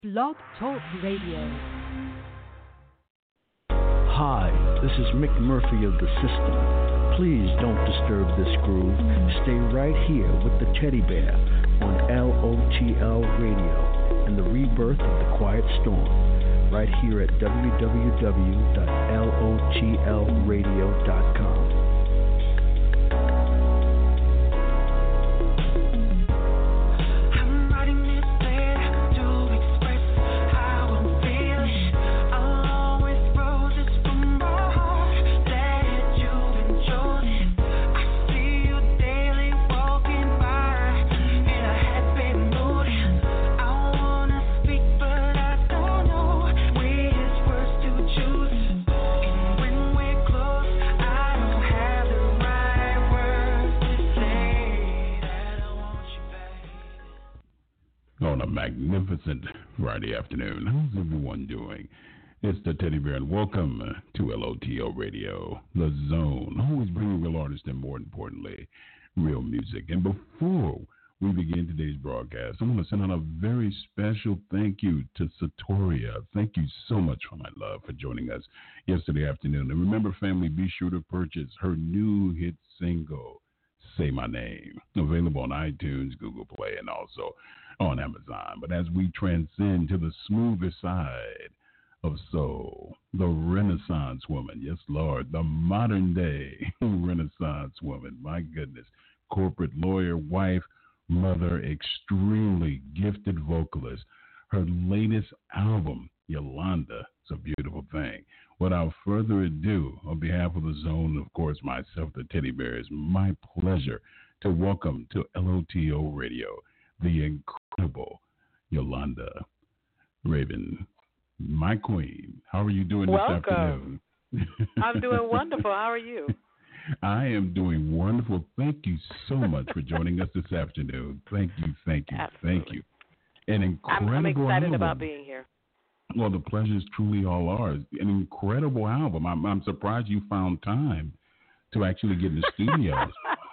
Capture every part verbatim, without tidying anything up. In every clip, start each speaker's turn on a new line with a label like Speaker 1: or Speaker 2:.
Speaker 1: Blog Talk Radio.
Speaker 2: Hi, this is Mick Murphy of The System. Please don't disturb this groove. Stay right here with the Teddy Bear on L O T L Radio and the rebirth of the Quiet Storm, right here at w w w dot l o t l radio dot com.
Speaker 3: Magnificent Friday afternoon. How's everyone doing? It's the Teddy Bear, and welcome to L O T O Radio, The Zone. Always bringing real artists and, more importantly, real music. And before we begin today's broadcast, I want to send out a very special thank you to Satoria. Thank you so much for my love for joining us yesterday afternoon. And remember, family, be sure to purchase her new hit single, Say My Name, available on iTunes, Google Play, and also on Amazon. But as we transcend to the smoother side of soul, the Renaissance woman, yes, Lord, the modern day Renaissance woman, my goodness, corporate lawyer, wife, mother, extremely gifted vocalist. Her latest album, Yolanda, is a beautiful thing. Without further ado, on behalf of the Zone, of course, myself, the Teddy Bear, it's my pleasure to welcome to L O T O Radio the incredible Yolanda Raven, my queen. How are you doing this
Speaker 4: Welcome.
Speaker 3: afternoon?
Speaker 4: I'm doing wonderful. How are you?
Speaker 3: I am doing wonderful. Thank you so much for joining us this afternoon. Thank you, thank you,
Speaker 4: Absolutely.
Speaker 3: thank you. An incredible
Speaker 4: I'm, I'm excited
Speaker 3: album.
Speaker 4: about being here.
Speaker 3: Well, the pleasure is truly all ours. An incredible album. I'm, I'm surprised you found time to actually get in the studio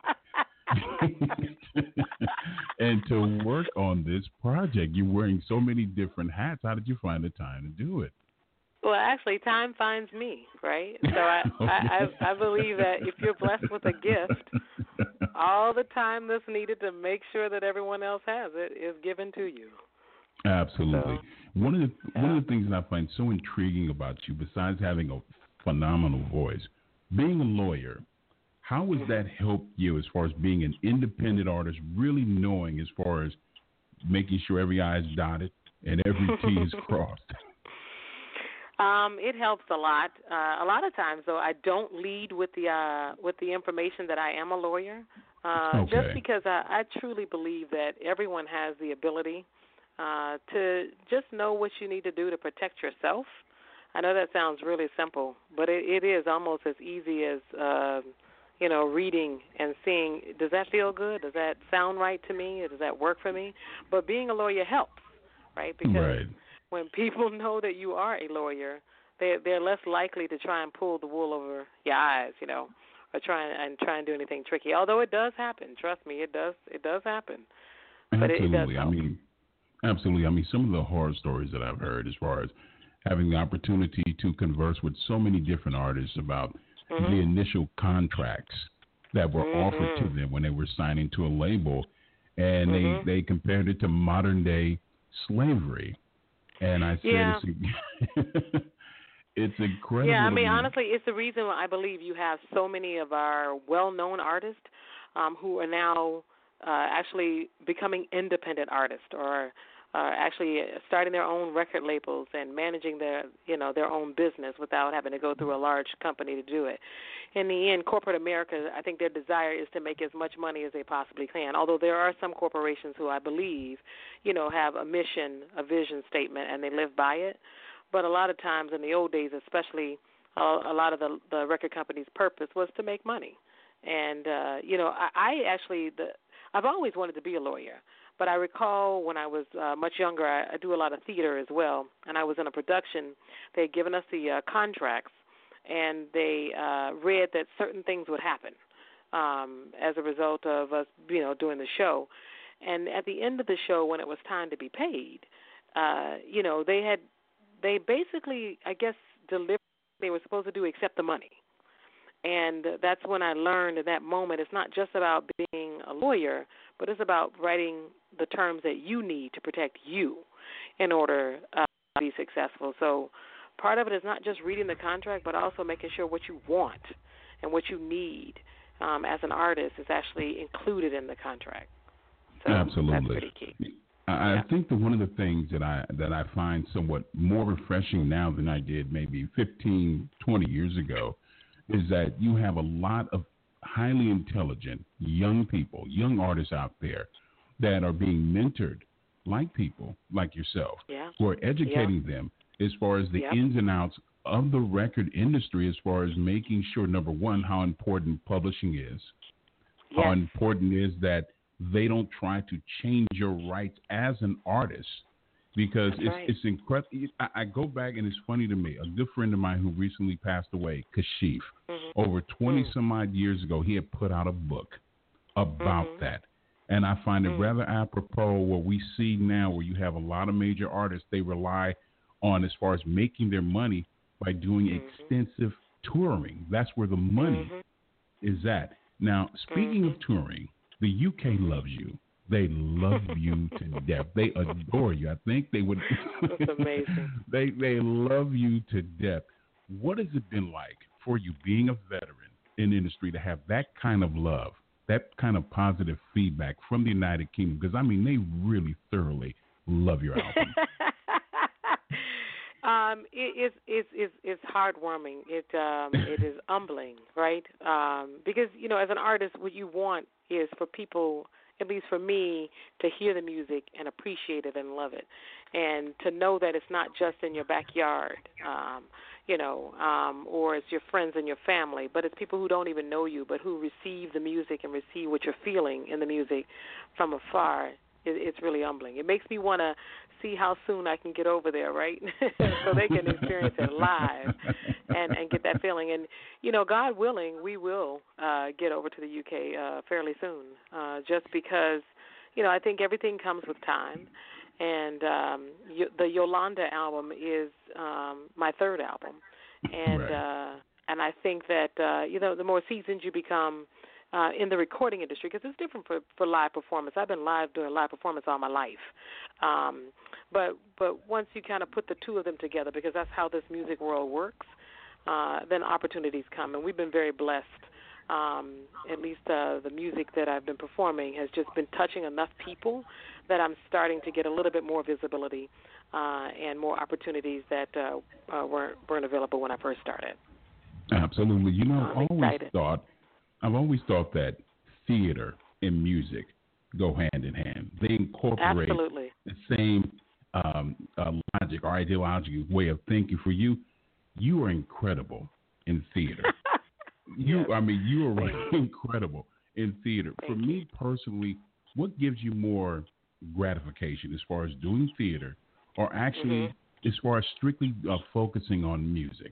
Speaker 3: and to work on this project. You're wearing so many different hats. How did you find the time to do it?
Speaker 4: Well, actually, time finds me, right? So I, I, I, I believe that if you're blessed with a gift, all the time that's needed to make sure that everyone else has it is given to you.
Speaker 3: Absolutely.
Speaker 4: So,
Speaker 3: one of the
Speaker 4: yeah.
Speaker 3: one of the things that I find so intriguing about you, besides having a phenomenal voice, being a lawyer, how has that helped you as far as being an independent artist, really knowing as far as making sure every I is dotted and every T is crossed?
Speaker 4: Um, it helps a lot. Uh, a lot of times, though, I don't lead with the uh, with the information that I am a lawyer, uh,
Speaker 3: okay.
Speaker 4: just because I, I truly believe that everyone has the ability uh, to just know what you need to do to protect yourself. I know that sounds really simple, but it, it is almost as easy as uh, you know, reading and seeing, does that feel good? Does that sound right to me? Or does that work for me? But being a lawyer helps, right? Because
Speaker 3: right.
Speaker 4: when people know that you are a lawyer, they're, they're less likely to try and pull the wool over your eyes, you know, or try and, and try and do anything tricky. Although it does happen. Trust me, it does It does happen. But
Speaker 3: absolutely.
Speaker 4: It, it does help.
Speaker 3: I mean, absolutely. I mean, some of the horror stories that I've heard as far as having the opportunity to converse with so many different artists about mm-hmm. the initial contracts that were mm-hmm. offered to them when they were signing to a label, and mm-hmm. they, they compared it to modern day slavery. And I said,
Speaker 4: yeah.
Speaker 3: it's, it's incredible.
Speaker 4: Yeah, I mean,
Speaker 3: me.
Speaker 4: honestly, it's the reason why I believe you have so many of our well-known artists um, who are now uh, actually becoming independent artists, or uh, actually starting their own record labels and managing their, you know, their own business without having to go through a large company to do it. In the end, corporate America, I think their desire is to make as much money as they possibly can, although there are some corporations who I believe, you know, have a mission, a vision statement, and they live by it. But a lot of times in the old days, especially, uh, a lot of the, the record company's purpose was to make money. And, uh, you know, I, I actually, the, I've always wanted to be a lawyer. But I recall when I was uh, much younger, I, I do a lot of theater as well, and I was in a production. They had given us the uh, contracts, and they uh, read that certain things would happen um, as a result of us, you know, doing the show. And at the end of the show, when it was time to be paid, uh, you know, they had, they basically, I guess, delivered what they were supposed to do except the money. And that's when I learned in that moment it's not just about being a lawyer, but it's about writing the terms that you need to protect you in order uh, to be successful. So part of it is not just reading the contract, but also making sure what you want and what you need um, as an artist is actually included in the contract. So
Speaker 3: Absolutely.
Speaker 4: That's pretty key.
Speaker 3: I
Speaker 4: yeah.
Speaker 3: think that one of the things that I that I find somewhat more refreshing now than I did maybe fifteen, twenty years ago is that you have a lot of highly intelligent young people, young artists out there that are being mentored like people like yourself
Speaker 4: yeah.
Speaker 3: who are educating
Speaker 4: yeah.
Speaker 3: them as far as the
Speaker 4: yep.
Speaker 3: ins and outs of the record industry, as far as making sure, number one, how important publishing is,
Speaker 4: yes.
Speaker 3: how important it is that they don't try to change your rights as an artist. Because
Speaker 4: That's
Speaker 3: it's
Speaker 4: right.
Speaker 3: it's incredible. I, I go back, and it's funny to me. A good friend of mine who recently passed away, Kashif,
Speaker 4: mm-hmm.
Speaker 3: over twenty
Speaker 4: mm-hmm.
Speaker 3: some odd years ago, he had put out a book about
Speaker 4: mm-hmm.
Speaker 3: that. And I find it
Speaker 4: mm-hmm.
Speaker 3: rather apropos what we see now, where you have a lot of major artists they rely on as far as making their money by doing
Speaker 4: mm-hmm.
Speaker 3: extensive touring. That's where the money
Speaker 4: mm-hmm.
Speaker 3: is at. Now, speaking
Speaker 4: mm-hmm.
Speaker 3: of touring, the U K loves you. They love you to death. They adore you. I think they would.
Speaker 4: That's amazing.
Speaker 3: they they love you to death. What has it been like for you, being a veteran in the industry, to have that kind of love, that kind of positive feedback from the United Kingdom? Because I mean, they really thoroughly love your album.
Speaker 4: um, it, it's it's it's it's heartwarming. It um it is humbling, right? Um, because you know, as an artist, what you want is for people, at least for me, to hear the music and appreciate it and love it, and to know that it's not just in your backyard, um, you know, um, or it's your friends and your family, but it's people who don't even know you, but who receive the music and receive what you're feeling in the music from afar. It, it's really humbling. It makes me want to see how soon I can get over there, right, so they can experience it live and, and get that feeling. And, you know, God willing, we will uh, get over to the U K uh, fairly soon, uh, just because, you know, I think everything comes with time. And um, the Yolanda album is um, my third album. And
Speaker 3: right.
Speaker 4: uh, and I think that, uh, you know, the more seasoned you become uh, in the recording industry, because it's different for, for live performance. I've been live doing live performance all my life. Um, but but once you kind of put the two of them together, because that's how this music world works, uh, then opportunities come. And we've been very blessed. Um, at least uh, the music that I've been performing has just been touching enough people that I'm starting to get a little bit more visibility uh, and more opportunities that uh, uh, weren't, weren't available when I first started.
Speaker 3: Absolutely. You know,
Speaker 4: I'm
Speaker 3: I've always
Speaker 4: excited.
Speaker 3: thought, I've always thought that theater and music go hand in hand. They incorporate
Speaker 4: Absolutely.
Speaker 3: the same um, uh, logic or ideological way of thinking. For you, you are incredible in theater. You,
Speaker 4: Yes.
Speaker 3: I mean, you are right, incredible in theater.
Speaker 4: Thank
Speaker 3: For
Speaker 4: you.
Speaker 3: me personally, what gives you more gratification as far as doing theater, or actually
Speaker 4: Mm-hmm.
Speaker 3: as far as strictly uh, focusing on music?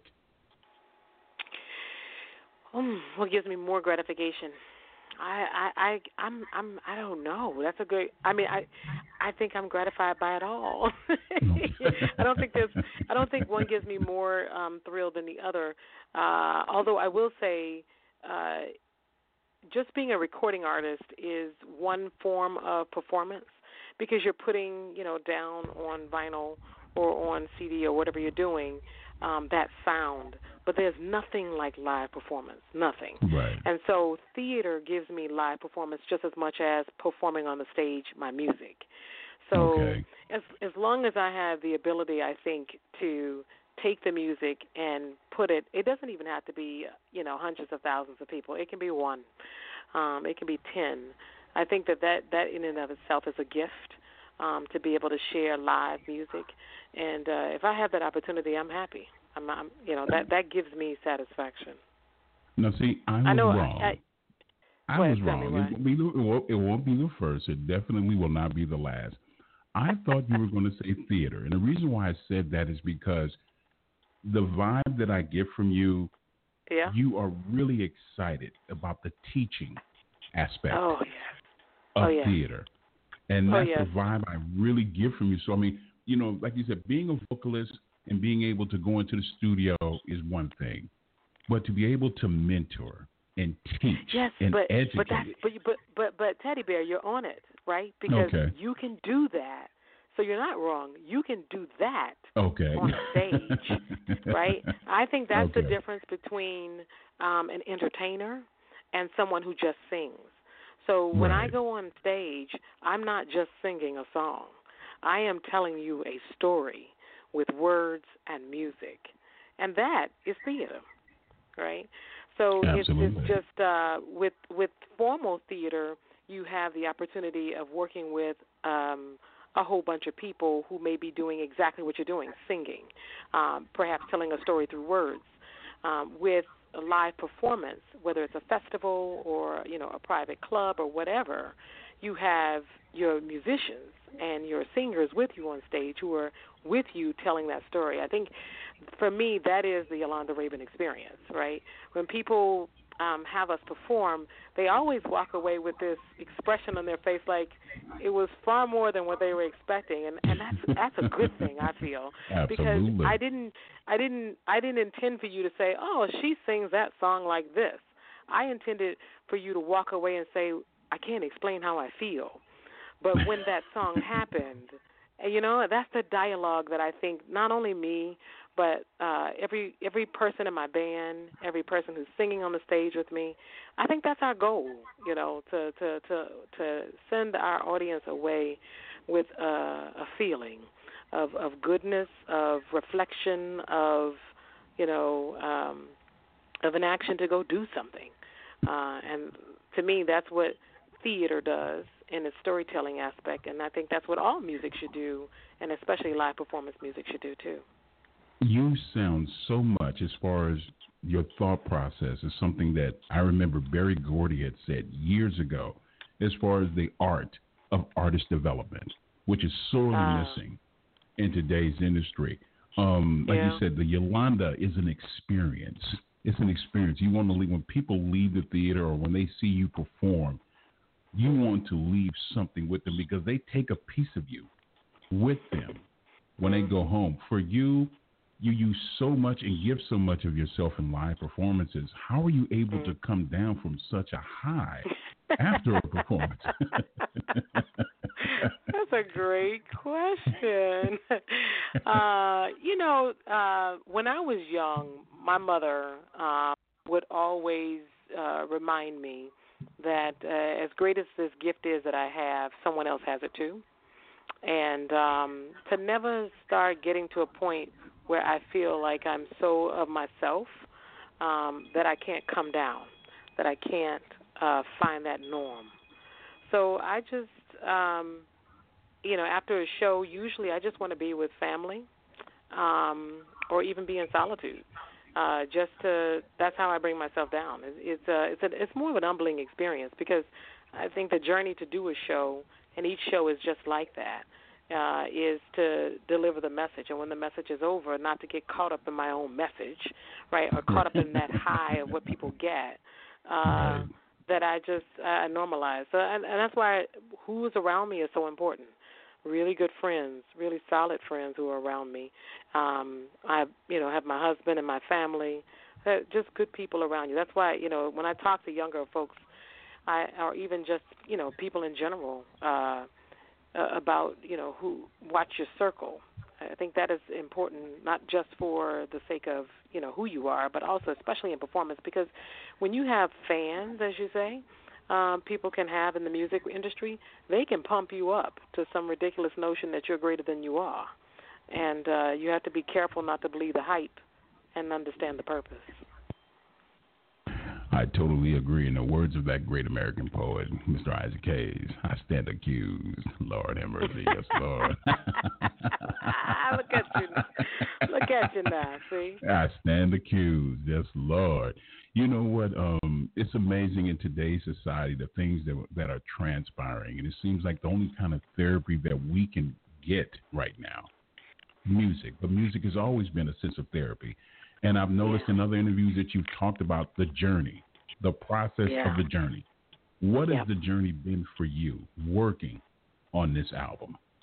Speaker 4: Um, what gives me more gratification? I, I, I, I'm, I'm, I don't know. That's a good. I mean, I, I think I'm gratified by it all. I don't think there's. I don't think one gives me more um, thrill than the other. Uh, although I will say, uh, just being a recording artist is one form of performance, because you're putting, you know, down on vinyl or on C D or whatever you're doing, um, that sound. But there's nothing like live performance, nothing.
Speaker 3: Right.
Speaker 4: And so theater gives me live performance just as much as performing on the stage my music. So
Speaker 3: Okay.
Speaker 4: as as long as I have the ability, I think, to take the music and put it, it doesn't even have to be, you know, hundreds of thousands of people. It can be one. Um, it can be ten. I think that, that that in and of itself is a gift, um, to be able to share live music. And uh, if I have that opportunity, I'm happy. I'm, I'm, you know, that, that gives me satisfaction.
Speaker 3: Now, see, I was
Speaker 4: I know.
Speaker 3: wrong.
Speaker 4: I,
Speaker 3: I, I
Speaker 4: Go
Speaker 3: was
Speaker 4: ahead, tell me
Speaker 3: wrong.
Speaker 4: why.
Speaker 3: It won't, be the, it, won't, it won't be the first. It definitely will not be the last. I thought you were going to say theater. And the reason why I said that is because the vibe that I get from you,
Speaker 4: yeah.
Speaker 3: you are really excited about the teaching aspect
Speaker 4: Oh, yes.
Speaker 3: of
Speaker 4: Oh, yes.
Speaker 3: theater. And
Speaker 4: Oh,
Speaker 3: that's
Speaker 4: yes.
Speaker 3: the vibe I really get from you. So, I mean, you know, like you said, being a vocalist and being able to go into the studio is one thing, but to be able to mentor and teach
Speaker 4: yes,
Speaker 3: and
Speaker 4: but,
Speaker 3: educate.
Speaker 4: But, that's, but, but, but, but Teddy Bear, you're on it, right? Because
Speaker 3: okay.
Speaker 4: you can do that. So you're not wrong. You can do that
Speaker 3: okay.
Speaker 4: on a stage, right? I think that's
Speaker 3: okay.
Speaker 4: the difference between um, an entertainer and someone who just sings. So when
Speaker 3: right.
Speaker 4: I go on stage, I'm not just singing a song. I am telling you a story with words and music, and that is theater, right? So it's, it's just uh, with with formal theater, you have the opportunity of working with um, a whole bunch of people who may be doing exactly what you're doing, singing, um, perhaps telling a story through words. Um, with a live performance, whether it's a festival or, you know, a private club or whatever, you have your musicians and your singers with you on stage who are with you telling that story. I think for me that is the Yolanda Raven experience, right? When people um, have us perform, they always walk away with this expression on their face like it was far more than what they were expecting, and, and that's that's a good thing, I feel.
Speaker 3: Absolutely.
Speaker 4: Because I didn't I didn't I didn't intend for you to say, "Oh, she sings that song like this." I intended for you to walk away and say, "I can't explain how I feel." But when that song happened, and you know, that's the dialogue that I think not only me, but uh, every every person in my band, every person who's singing on the stage with me, I think that's our goal, you know, to to to, to send our audience away with a, a feeling of, of goodness, of reflection, of, you know, um, of an action to go do something. Uh, and to me, that's what theater does in its storytelling aspect, and I think that's what all music should do, and especially live performance music should do too.
Speaker 3: You sound so much, as far as your thought process, is something that I remember Berry Gordy had said years ago, as far as the art of artist development, which is sorely uh, missing in today's industry. Um, like
Speaker 4: yeah.
Speaker 3: you said, the Yolanda is an experience. It's an experience. You want to leave, when people leave the theater or when they see you perform, you want to leave something with them because they take a piece of you with them when they go home. For you, you use so much and give so much of yourself in live performances. How are you able to come down from such a high after a performance?
Speaker 4: That's a great question. Uh, you know, uh, when I was young, my mother uh, would always uh, remind me that uh, as great as this gift is that I have, someone else has it too. And um, to never start getting to a point where I feel like I'm so of myself um, that I can't come down, that I can't uh, find that norm. So I just, um, you know, after a show, usually I just want to be with family um, or even be in solitude. Uh, just to, that's how I bring myself down. It's it's, a, it's, a, it's more of an humbling experience because I think the journey to do a show, and each show is just like that, uh, is to deliver the message. And when the message is over, not to get caught up in my own message, right, or caught up in that high of what people get, uh, that I just I normalize. So, and, and that's why who's around me is so important. Really good friends, really solid friends who are around me. Um, I, you know, have my husband and my family, uh, just good people around you. That's why, you know, when I talk to younger folks, I, or even just, you know, people in general uh, uh, about, you know, who watch your circle. I think that is important, not just for the sake of, you know, who you are, but also especially in performance, because when you have fans, as you say, Um, people can have in the music industry, they can pump you up to some ridiculous notion that you're greater than you are. And uh, you have to be careful not to believe the hype and understand the purpose.
Speaker 3: I totally agree. In the words of that great American poet, Mister Isaac Hayes, I stand accused. Lord have mercy, yes, Lord.
Speaker 4: Look at you now. Look at you now, see?
Speaker 3: I stand accused, yes, Lord. You know what? Um, it's amazing in today's society, the things that that are transpiring. And it seems like the only kind of therapy that we can get right now, music. But music has always been a sense of therapy. And I've noticed yeah. in other interviews that you've talked about the journey, the process
Speaker 4: yeah.
Speaker 3: of the journey. What
Speaker 4: yep.
Speaker 3: has the journey been for you working on this album?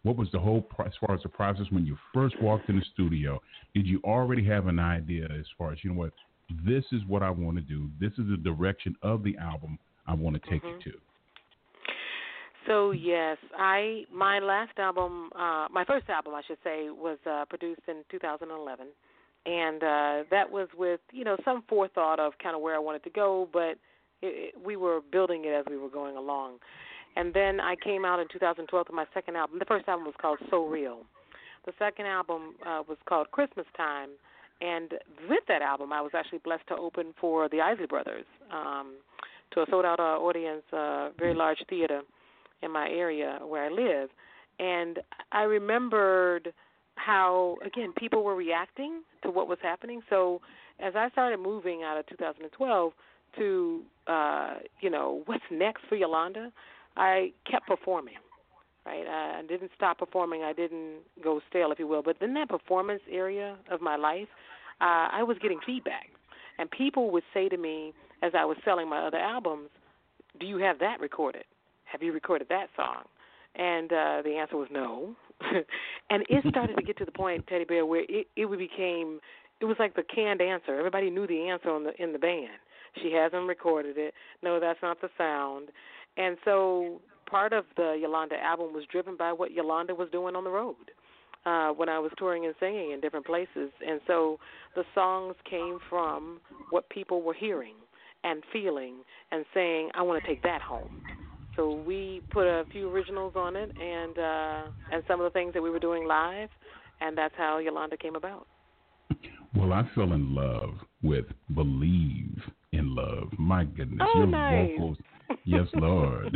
Speaker 3: What was the whole, pro- as far as the process when you first walked in the studio? Did you already have an idea as far as, you know what, this is what I want to do. This is the direction of the album I want to take
Speaker 4: mm-hmm.
Speaker 3: it to.
Speaker 4: So yes, I my last album, uh, my first album, I should say, was uh, produced in two thousand eleven, and uh, that was with you know some forethought of kind of where I wanted to go, but it, it, we were building it as we were going along. And then I came out in two thousand twelve with my second album. The first album was called So Real. The second album uh, was called Christmas Time, and with that album, I was actually blessed to open for the Isley Brothers um, to a sold-out uh, audience, uh, very large theater in my area where I live. And I remembered how, again, people were reacting to what was happening. So as I started moving out of two thousand twelve to, uh, you know, what's next for Yolanda, I kept performing, right? I didn't stop performing. I didn't go stale, if you will. But in that performance area of my life, uh, I was getting feedback. And people would say to me as I was selling my other albums, do you have that recorded? Have you recorded that song? And uh, the answer was no. And it started to get to the point, Teddy Bear, where it, it became, it was like the canned answer. Everybody knew the answer on the, in the band. She hasn't recorded it. No, that's not the sound. And so part of the Yolanda album was driven by what Yolanda was doing on the road uh, when I was touring and singing in different places. And so the songs came from what people were hearing and feeling and saying, I want to take that home. So we put a few originals on it and uh, and some of the things that we were doing live, and that's how Yolanda came about.
Speaker 3: Well, I fell in love with Believe in Love. My goodness,
Speaker 4: oh,
Speaker 3: your
Speaker 4: nice.
Speaker 3: vocals. Yes, Lord.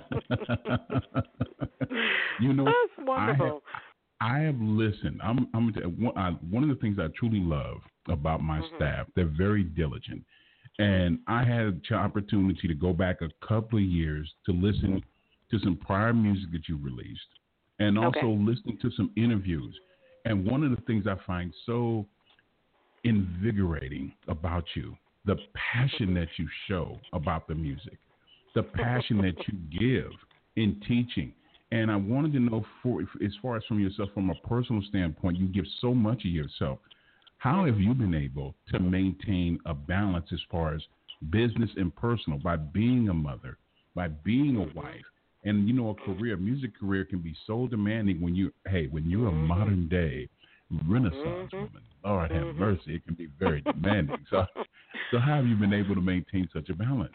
Speaker 3: You know,
Speaker 4: that's wonderful.
Speaker 3: I have, I have listened. I'm, I'm one, I, one of the things I truly love about my mm-hmm. staff, they're very diligent. And I had the opportunity to go back a couple of years to listen to some prior music that you released and also
Speaker 4: okay.
Speaker 3: listening to some interviews. And one of the things I find so invigorating about you, the passion that you show about the music, the passion that you give in teaching. And I wanted to know, for as far as from yourself, from a personal standpoint, you give so much of yourself. How have you been able to maintain a balance as far as business and personal by being a mother, by being a wife? And, you know, a career, a music career can be so demanding when you, hey, when you're a modern day Renaissance
Speaker 4: mm-hmm.
Speaker 3: woman, Lord have
Speaker 4: mm-hmm.
Speaker 3: mercy, it can be very demanding. So, so how have you been able to maintain such a balance?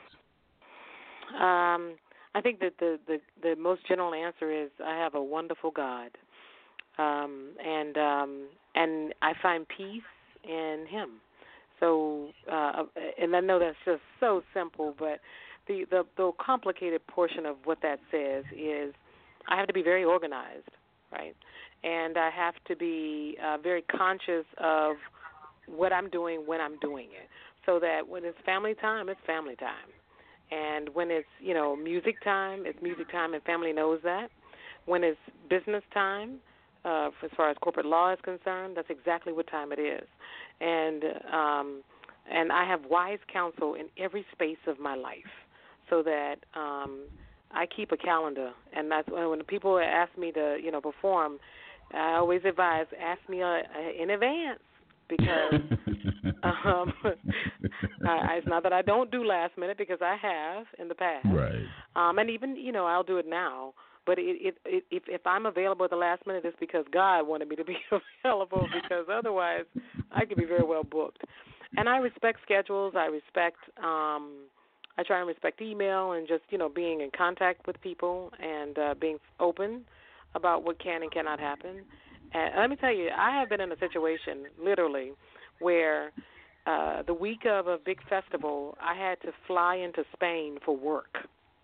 Speaker 4: Um, I think that the, the, the most general answer is I have a wonderful God. Um, and um, and I find peace in Him. So, uh, and I know that's just so simple, but the, the the complicated portion of what that says is I have to be very organized, right? And I have to be uh, very conscious of what I'm doing when I'm doing it, so that when it's family time, it's family time, and when it's you know music time, it's music time, and family knows that. When it's business time. Uh, as far as corporate law is concerned, that's exactly what time it is. And um, and I have wise counsel in every space of my life so that um, I keep a calendar. And that's when, when people ask me to, you know, perform, I always advise, ask me uh, in advance because um, I, it's not that I don't do last minute because I have in the past.
Speaker 3: Right.
Speaker 4: Um, and even, you know, I'll do it now. But it, it, it, if, if I'm available at the last minute, it's because God wanted me to be available because otherwise I could be very well booked. And I respect schedules. I respect, um, I try and respect email and just, you know, being in contact with people and uh, being open about what can and cannot happen. And let me tell you, I have been in a situation, literally, where uh, the week of a big festival, I had to fly into Spain for work.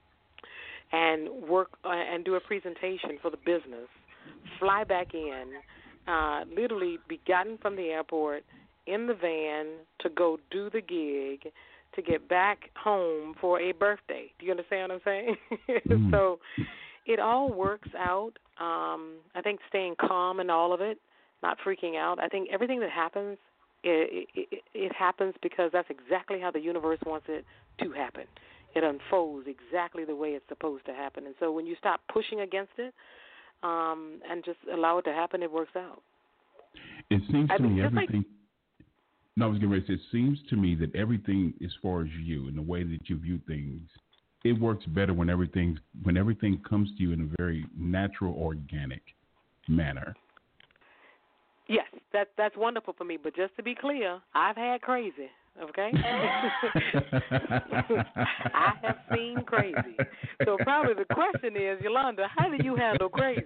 Speaker 4: And work uh, and do a presentation for the business, fly back in, uh, literally be gotten from the airport in the van to go do the gig, to get back home for a birthday. Do you understand what I'm saying?
Speaker 3: Mm.
Speaker 4: So it all works out. Um, I think staying calm in all of it, not freaking out. I think everything that happens, it, it, it happens because that's exactly how the universe wants it to happen. It unfolds exactly the way it's supposed to happen. And so when you stop pushing against it, um, and just allow it to happen. It works out.
Speaker 3: It seems to
Speaker 4: I mean,
Speaker 3: me
Speaker 4: just
Speaker 3: everything.
Speaker 4: like,
Speaker 3: no, I was getting ready to say, it seems to me that everything, as far as you and the way that you view things, it works better when everything when everything comes to you in a very natural, organic manner.
Speaker 4: yes, that that's wonderful for me. But just to be clear, I've had crazy. Okay, I have seen crazy. So probably the question is, Yolanda, how do you handle crazy?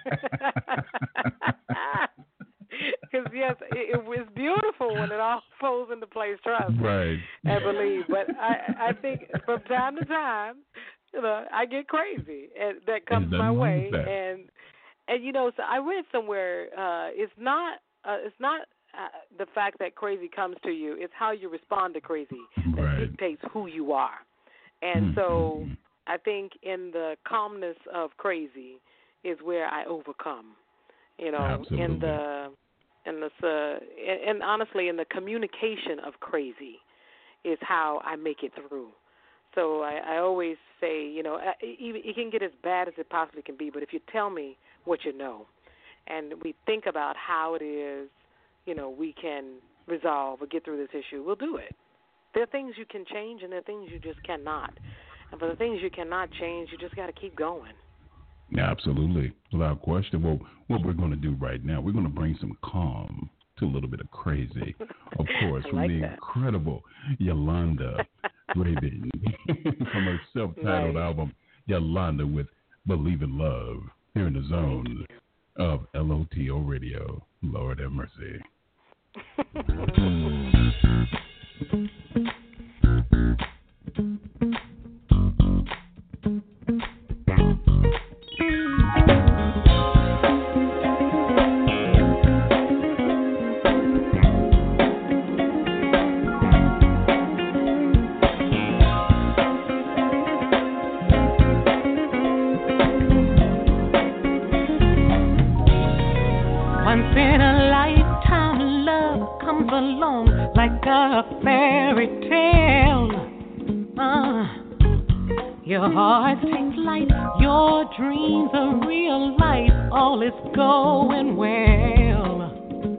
Speaker 4: Because yes, it, it was beautiful when it all falls into place. Trust me,
Speaker 3: right?
Speaker 4: And believe. But I, I think from time to time, you know, I get crazy, and that comes my way. And and you know, so I read somewhere, uh, it's not, uh, it's not. Uh, the fact that crazy comes to you, it's how you respond to crazy that
Speaker 3: right.
Speaker 4: dictates who you are. And mm-hmm. so I think in the calmness of crazy is where I overcome. You know,
Speaker 3: Absolutely.
Speaker 4: in the in this, uh, and, and honestly, in the communication of crazy is how I make it through. So I, I always say, you know, it, it can get as bad as it possibly can be, but if you tell me what you know, and we think about how it is, you know, we can resolve or get through this issue, we'll do it. There are things you can change and there are things you just cannot. And for the things you cannot change, you just got to keep going.
Speaker 3: Absolutely. Without question. Well, what we're going to do right now, we're going to bring some calm to a little bit of crazy. Of course, from
Speaker 4: like
Speaker 3: the
Speaker 4: that.
Speaker 3: incredible Yolanda Raven from her self-titled
Speaker 4: nice.
Speaker 3: album, Yolanda with Believe in Love, here in the zone of L O T O Radio. Lord have mercy.
Speaker 5: Once in a lifetime, love comes along like a fairy tale. Uh, your heart takes flight, your dreams are real life, all is going well.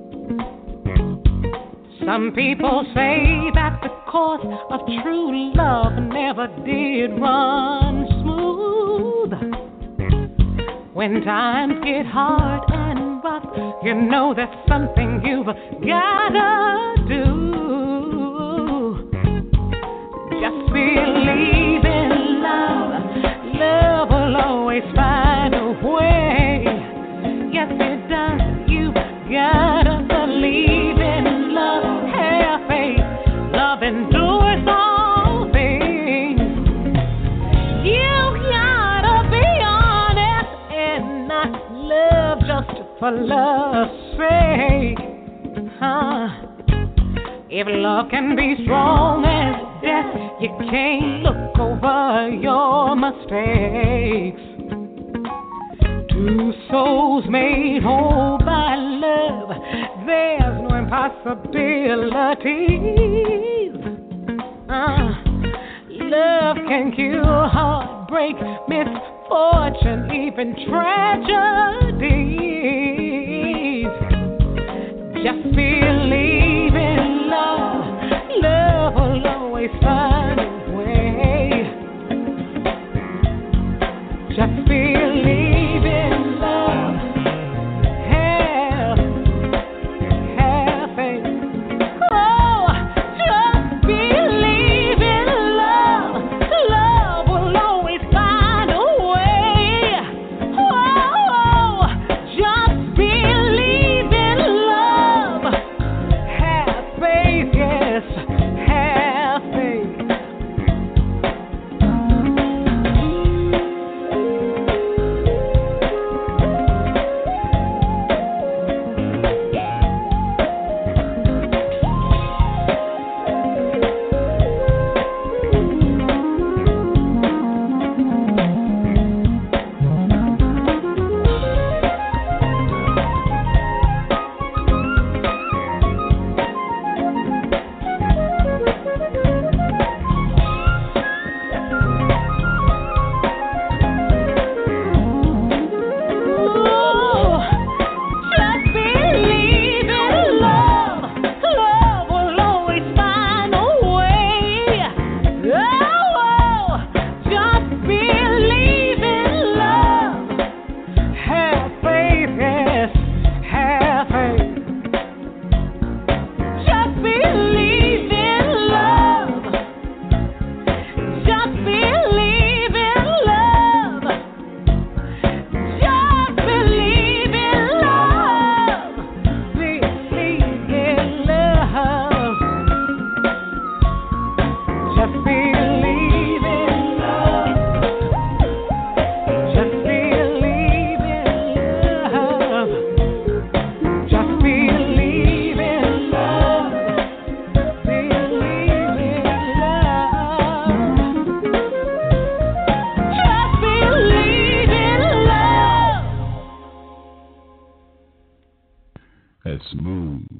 Speaker 5: Some people say that the course of true love never did run smooth. When times get hard and rough, you know that's something you've gotta do. Just believe in love. Love will always find a way. Yes, it does. You gotta believe in love. Have faith. Love endures all things. You gotta be honest and not love just for love's sake. Huh? If love can be strong as death, you can't look over your mistakes. Two souls made whole by love, there's no impossibilities. Uh, love can cure heartbreak, misfortune, even tragedies. Just believe in love. Love will always find a way. Just believe in love. Have, have faith. Oh, just believe in love. Love will always find a way. Oh, just believe in love. Have faith, yes, have faith.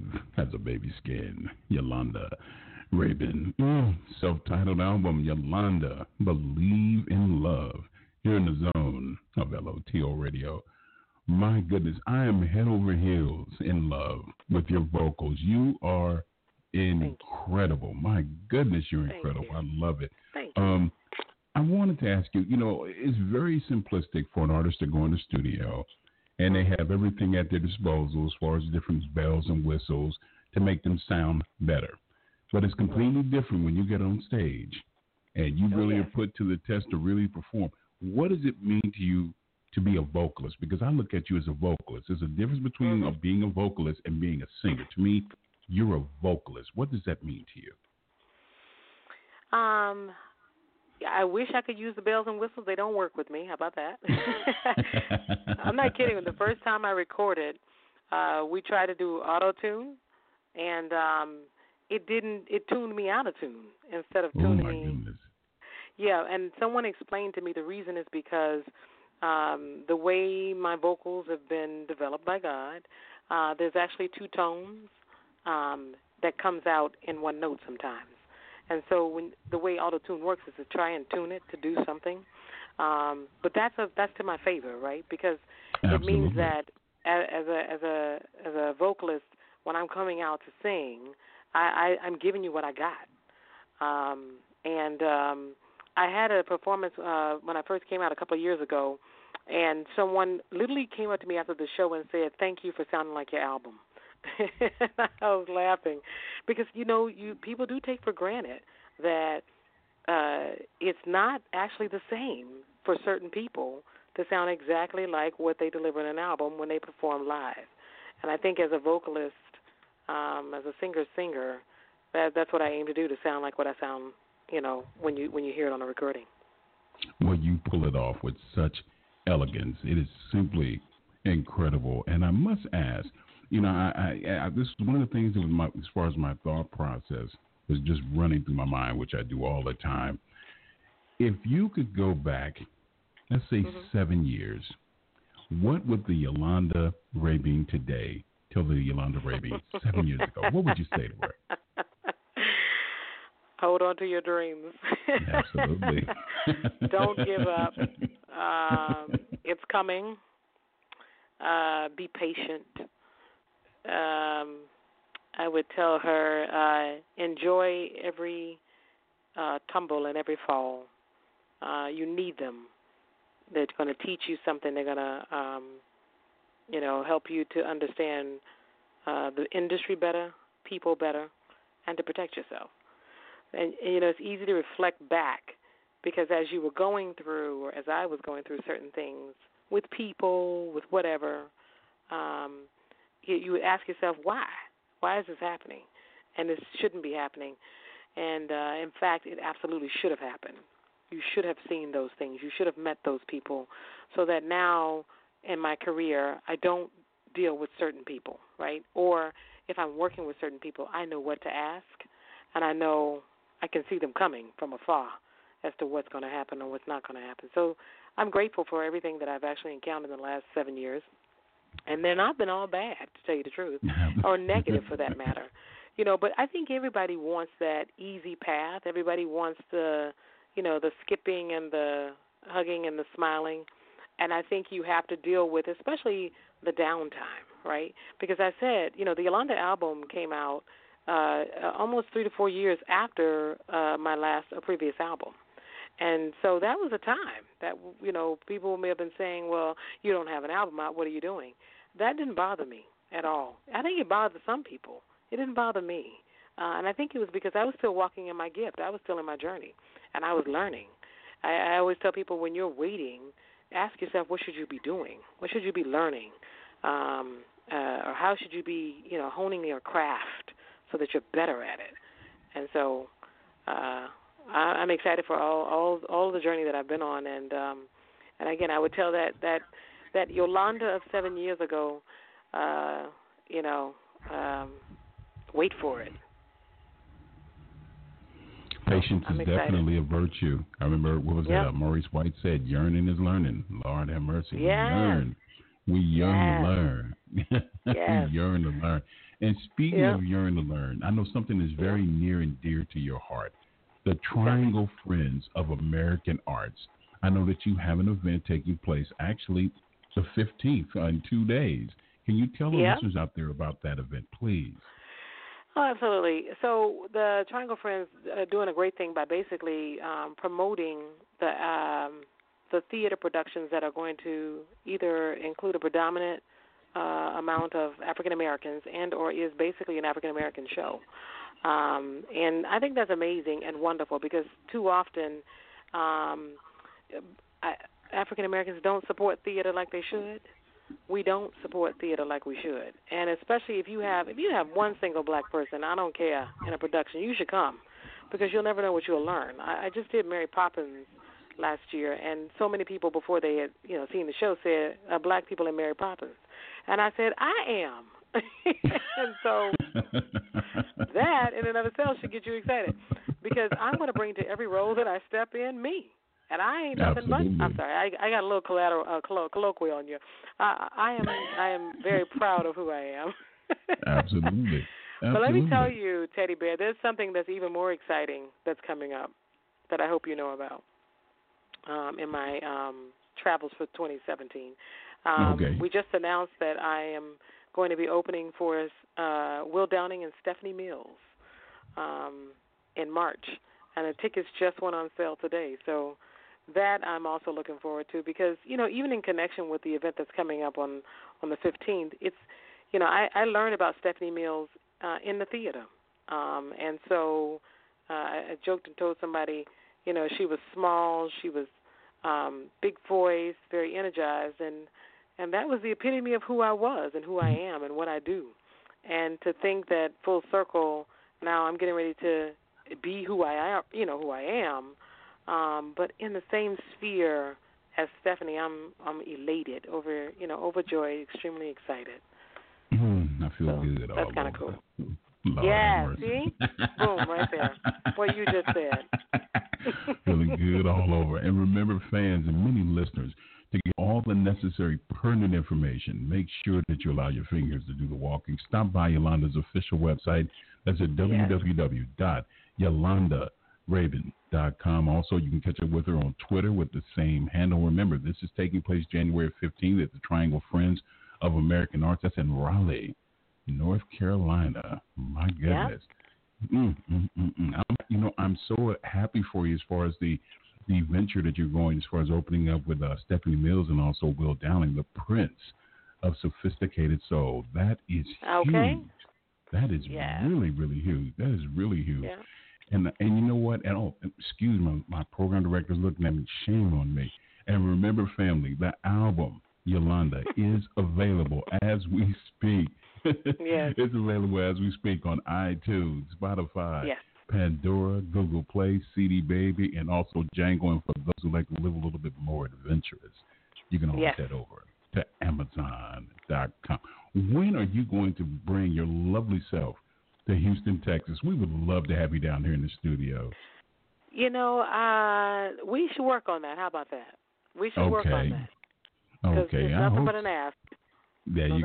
Speaker 3: has a baby skin. Yolanda Rabin, mm, self-titled album, Yolanda, Believe in Love, here in the zone of L O T O Radio. My goodness, I am head over heels in love with your vocals. You are incredible. You. My goodness, you're
Speaker 4: Thank
Speaker 3: incredible.
Speaker 4: You.
Speaker 3: I love it.
Speaker 4: Thank you.
Speaker 3: Um, I wanted to ask you, you know, it's very simplistic for an artist to go in the studio and they have everything at their disposal as far as different bells and whistles to make them sound better. But it's completely different when you get on stage and you really
Speaker 4: okay.
Speaker 3: are put to the test to really perform. What does it mean to you to be a vocalist? Because I look at you as a vocalist. There's a difference between
Speaker 4: mm-hmm.
Speaker 3: a, being a vocalist and being a singer. To me, you're a vocalist. What does that mean to you?
Speaker 4: Um, I wish I could use the bells and whistles. They don't work with me. How about that? I'm not kidding. The first time I recorded, uh, we tried to do auto-tune, and um, it didn't. It tuned me out of tune instead of tuning
Speaker 3: me. Oh, my
Speaker 4: me.
Speaker 3: goodness.
Speaker 4: Yeah, and someone explained to me the reason is because um, the way my vocals have been developed by God, uh, there's actually two tones um, that comes out in one note sometimes. And so when the way auto-tune works is to try and tune it to do something. Um, but that's a, that's to my favor, right? Because
Speaker 3: Absolutely.
Speaker 4: It means that as a as a as a vocalist, when I'm coming out to sing, I, I, I'm giving you what I got. Um, and um, I had a performance uh, when I first came out a couple of years ago, and someone literally came up to me after the show and said, "Thank you for sounding like your album." I was laughing because, you know, you people do take for granted that uh, it's not actually the same for certain people to sound exactly like what they deliver in an album when they perform live. And I think as a vocalist, um, as a singer-singer, that, that's what I aim to do, to sound like what I sound, you know, when you when you hear it on a recording.
Speaker 3: Well, you pull it off with such elegance. It is simply incredible. And I must ask, you know, I, I, I, this is one of the things that was my, as far as my thought process was just running through my mind, which I do all the time. If you could go back, let's say mm-hmm. seven years, what would the Yolanda Rabin today tell the Yolanda Rabin seven years ago? What would you say to her?
Speaker 4: Hold on to your dreams.
Speaker 3: Absolutely.
Speaker 4: Don't give up. Um, it's coming. Uh, be patient. Um, I would tell her, uh, enjoy every uh, tumble and every fall. Uh, you need them. They're going to teach you something. They're going to, um, you know, help you to understand uh, the industry better, people better, and to protect yourself. And, and, you know, it's easy to reflect back because as you were going through, or as I was going through certain things with people, with whatever, um, you, you would ask yourself, why? Why is this happening? And this shouldn't be happening. And, uh, in fact, it absolutely should have happened. You should have seen those things. You should have met those people so that now in my career I don't deal with certain people, right? Or if I'm working with certain people, I know what to ask, and I know I can see them coming from afar as to what's going to happen or what's not going to happen. So I'm grateful for everything that I've actually encountered in the last seven years. And they're not been all bad, to tell you the truth, or negative for that matter. You know, but I think everybody wants that easy path. Everybody wants the, you know, the skipping and the hugging and the smiling. And I think you have to deal with, especially the downtime, right? Because I said, you know, the Yolanda album came out uh, almost three to four years after uh, my last uh, previous album. And so that was a time that, you know, people may have been saying, well, you don't have an album out, what are you doing? That didn't bother me at all. I think it bothered some people. It didn't bother me. Uh, and I think it was because I was still walking in my gift. I was still in my journey, and I was learning. I, I always tell people when you're waiting, ask yourself, what should you be doing? What should you be learning? Um, uh, or how should you be, you know, honing your craft so that you're better at it? And so uh, I, I'm excited for all, all all the journey that I've been on. And um, and again, I would tell that, that, that Yolanda of seven years ago, uh, you know, um, wait for it.
Speaker 3: Patience
Speaker 4: I'm
Speaker 3: is
Speaker 4: excited.
Speaker 3: definitely a virtue. I remember, what was
Speaker 4: yep.
Speaker 3: it? Uh, Maurice White said, yearning is learning. Lord have mercy.
Speaker 4: Yes.
Speaker 3: We yearn. We yearn
Speaker 4: yes.
Speaker 3: to learn.
Speaker 4: Yes.
Speaker 3: Yearn to learn. And speaking
Speaker 4: Yep.
Speaker 3: of yearn to learn, I know something that's very yep. near and dear to your heart. The Triangle okay. Friends of American Arts. I know that you have an event taking place actually the fifteenth uh, in two days. Can you tell the
Speaker 4: yep.
Speaker 3: listeners out there about that event, please?
Speaker 4: Oh, absolutely. So the Triangle Friends are doing a great thing by basically um, promoting the um, the theater productions that are going to either include a predominant uh, amount of African Americans and or is basically an African American show. Um, and I think that's amazing and wonderful because too often um, African Americans don't support theater like they should. We don't support theater like we should, and especially if you have if you have one single black person, I don't care, in a production, you should come because you'll never know what you'll learn. I, I just did Mary Poppins last year, and so many people before they had you know seen the show said uh, black people in Mary Poppins, and I said I am, and so that in and of itself should get you excited because I'm going to bring to every role that I step in me. And I ain't nothing
Speaker 3: Absolutely.
Speaker 4: but. I'm sorry, I, I got a little collateral, uh, collo- colloquial on you. I, I am, I am very proud of who I am.
Speaker 3: Absolutely. Absolutely.
Speaker 4: But let me tell you, Teddy Bear, there's something that's even more exciting that's coming up that I hope you know about. Um, in my um, travels for twenty seventeen, um,
Speaker 3: okay.
Speaker 4: we just announced that I am going to be opening for uh, Will Downing and Stephanie Mills um, in March, and the tickets just went on sale today. So. That I'm also looking forward to because, you know, even in connection with the event that's coming up on, on the fifteenth, it's, you know, I, I learned about Stephanie Mills uh, in the theater. Um, and so uh, I joked and told somebody, you know, she was small, she was um, big voice, very energized, and, and that was the epitome of who I was and who I am and what I do. And to think that full circle, now I'm getting ready to be who I am, you know, who I am, Um, but in the same sphere as Stephanie, I'm I'm elated, over you know, overjoyed, extremely excited.
Speaker 3: Mm, I feel
Speaker 4: so
Speaker 3: good.
Speaker 4: That's
Speaker 3: kind
Speaker 4: of cool.
Speaker 3: Lord
Speaker 4: yeah, see, boom, right there. What you just said.
Speaker 3: Feeling good all over. And remember, fans and many listeners, to get all the necessary pertinent information, make sure that you allow your fingers to do the walking. Stop by Yolanda's official website. That's at w w w dot yolanda raven dot com. Also, you can catch up with her on Twitter with the same handle. Remember, this is taking place January fifteenth at the Triangle Friends of American Arts. That's in Raleigh, North Carolina. My goodness. Yeah. Mm, mm, mm, mm. I'm, you know, I'm so happy for you as far as the the venture that you're going, as far as opening up with uh, Stephanie Mills and also Will Downing, the Prince of Sophisticated Soul. That is
Speaker 4: okay.
Speaker 3: huge. That is
Speaker 4: yeah.
Speaker 3: really, really huge. That is really huge.
Speaker 4: Yeah.
Speaker 3: And and you know what? And oh, excuse me, my program director's looking at me. Shame on me. And remember, family, the album Yolanda is available as we speak.
Speaker 4: Yes.
Speaker 3: It's available as we speak on iTunes, Spotify,
Speaker 4: yes.
Speaker 3: Pandora, Google Play, C D Baby, and also Django. And for those who like to live a little bit more adventurous, you can always
Speaker 4: yes.
Speaker 3: head over to amazon dot com. When are you going to bring your lovely self to Houston, Texas? We would love to have you down here in the studio.
Speaker 4: You know, uh, we should work on that. How about that? We should
Speaker 3: okay.
Speaker 4: work on that.
Speaker 3: Okay.
Speaker 4: It's
Speaker 3: I
Speaker 4: nothing
Speaker 3: hope
Speaker 4: but an ask.
Speaker 3: There
Speaker 4: nothing
Speaker 3: you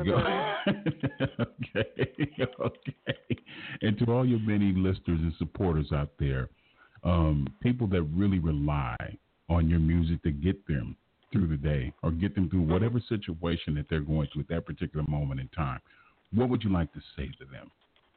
Speaker 3: go. okay. Okay. And to all your many listeners and supporters out there, um, people that really rely on your music to get them through the day or get them through whatever mm-hmm. situation that they're going through at that particular moment in time, what would you like to say to them?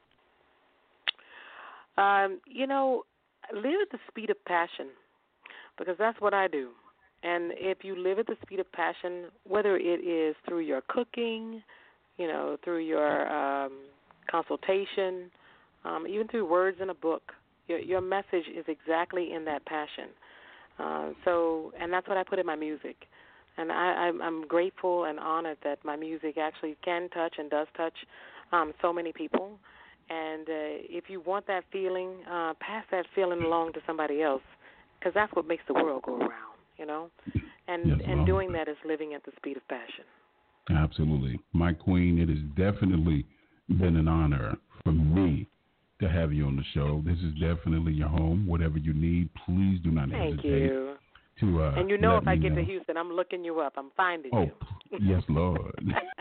Speaker 4: Um, you know, live at the speed of passion, because that's what I do. And if you live at the speed of passion, whether it is through your cooking, you know, through your um, consultation, um, even through words in a book, your, your message is exactly in that passion. Uh, so, and that's what I put in my music. And I, I'm, I'm grateful and honored that my music actually can touch and does touch um, so many people. And uh, if you want that feeling, uh, pass that feeling along to somebody else, because that's what makes the world go around, you know. And
Speaker 3: yes,
Speaker 4: and doing that is living at the speed of passion.
Speaker 3: Absolutely. My queen, it has definitely been an honor for me to have you on the show. This is definitely your home. Whatever you need, please do not
Speaker 4: Thank
Speaker 3: hesitate
Speaker 4: you.
Speaker 3: to uh,
Speaker 4: And you know
Speaker 3: let
Speaker 4: if I
Speaker 3: me
Speaker 4: get
Speaker 3: know.
Speaker 4: to Houston, I'm looking you up. I'm finding
Speaker 3: oh,
Speaker 4: you.
Speaker 3: Yes, Lord.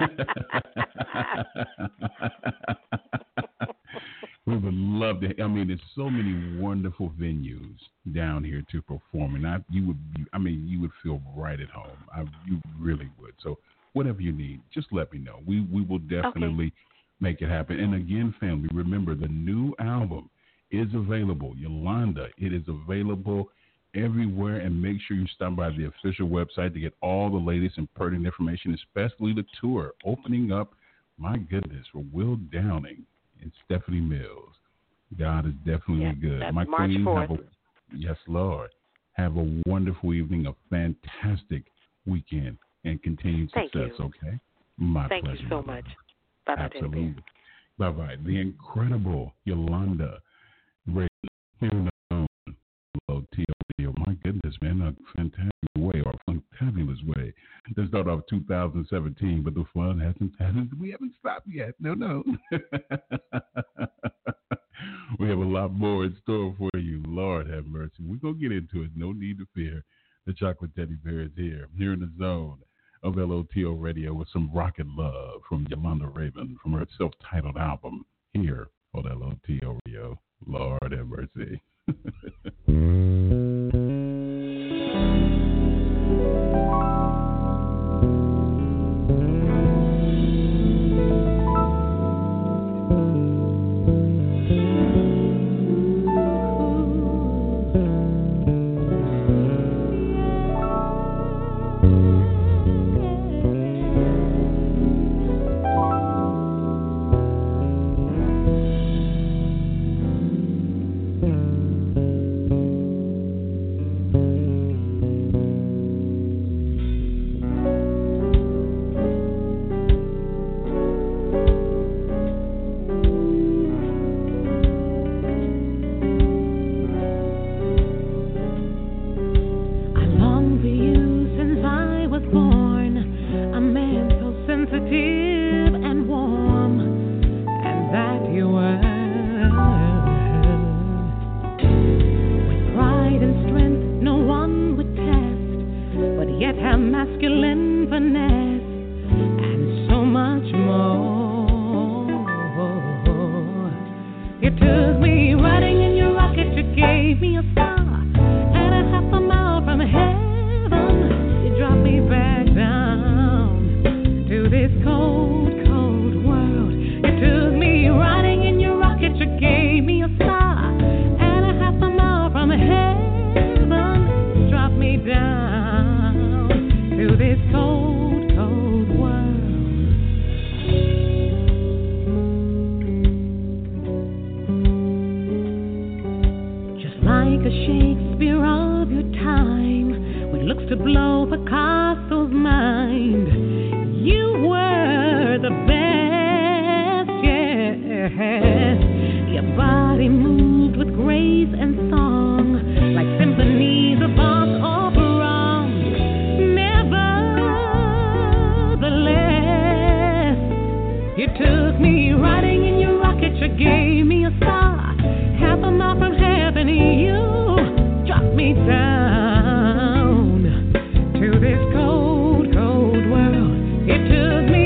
Speaker 3: We would love to. I mean, there's so many wonderful venues down here to perform, and I, you would, I mean, you would feel right at home. I, you really would. So, whatever you need, just let me know. We we will definitely okay. make it happen. And again, family, remember the new album is available. Yolanda, it is available everywhere, and make sure you stop by the official website to get all the latest and pertinent information, especially the tour opening up. My goodness, for Will Downing and Stephanie Mills. God is definitely
Speaker 4: yeah,
Speaker 3: good.
Speaker 4: That's
Speaker 3: My
Speaker 4: March
Speaker 3: queen,
Speaker 4: fourth.
Speaker 3: have a, yes, Lord. Have a wonderful evening, a fantastic weekend, and continued
Speaker 4: Thank
Speaker 3: success,
Speaker 4: you.
Speaker 3: okay? My
Speaker 4: Thank
Speaker 3: pleasure.
Speaker 4: you so much. Bye-bye.
Speaker 3: Absolutely. Bye-bye. The incredible Yolanda Raven here in the L O T O Radio. My goodness, man, a fantastic way, or a fabulous way to start off two thousand seventeen, but the fun hasn't, hasn't we haven't stopped yet. No, no. We have a lot more in store for you. Lord have mercy. We're going to get into it. No need to fear. The Chocolate Teddy Bear is here, here in the zone of L O T O Radio with some Rocket Love from Yolanda Raven from her self-titled album here on L O T O Radio. Lord have mercy.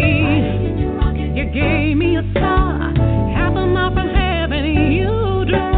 Speaker 5: Gave me a star, half a mile from heaven, you dropped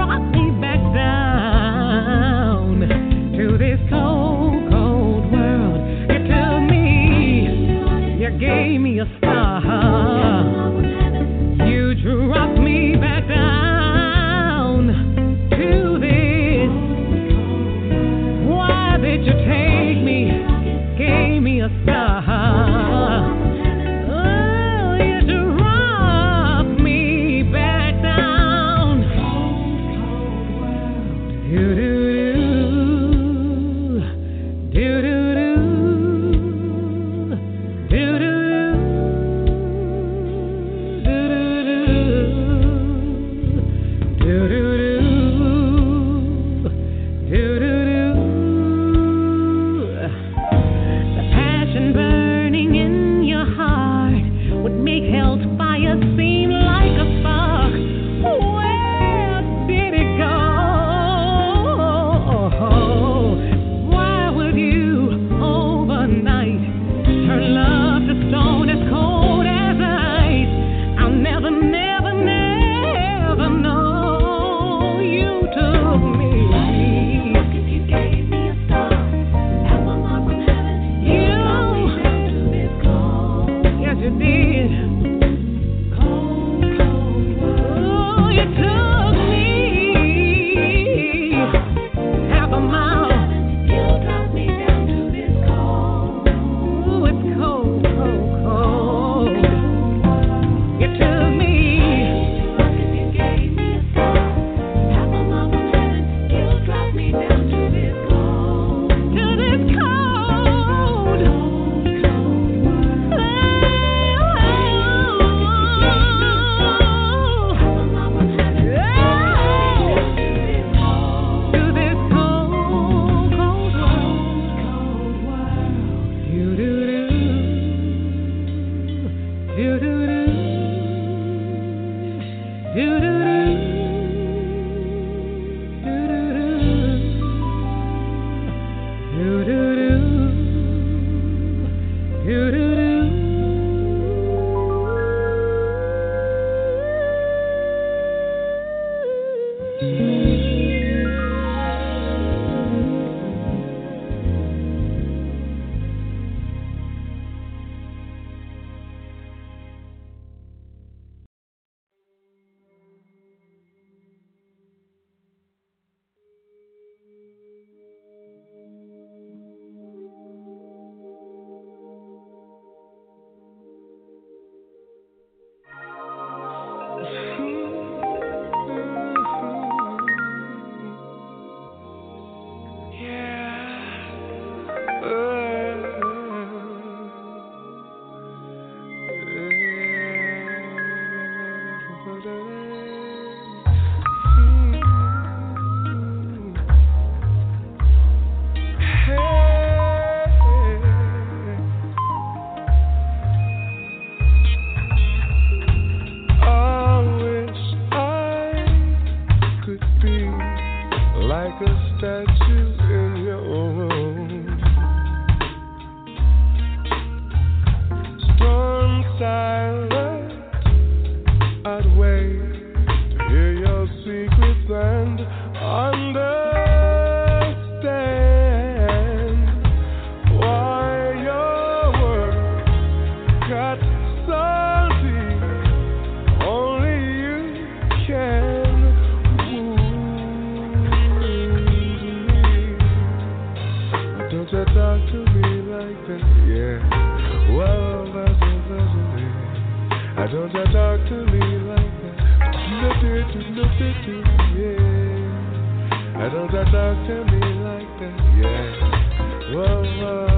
Speaker 6: Why don't you talk to me like that? Yeah. Whoa, whoa.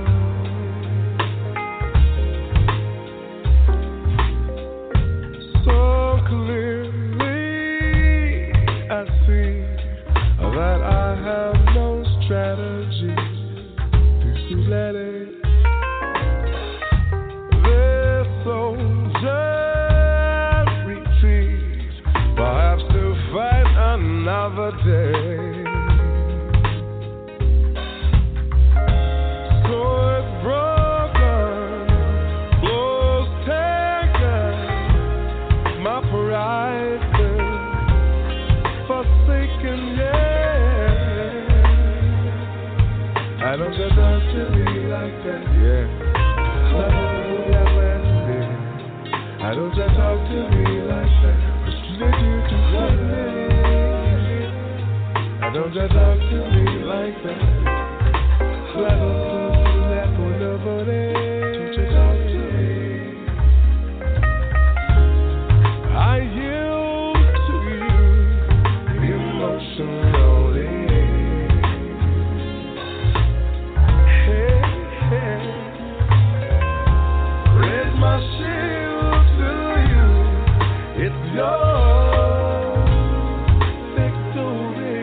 Speaker 6: So clearly I see that I have no strategy to let it. This soldier retreats, perhaps to fight another day. Why don't you talk to me like that? Yeah. Why don't you talk to me like that? Why don't you talk to me like that? Why don't you talk to me? I yield to you emotionally. My shield to you, it's your victory.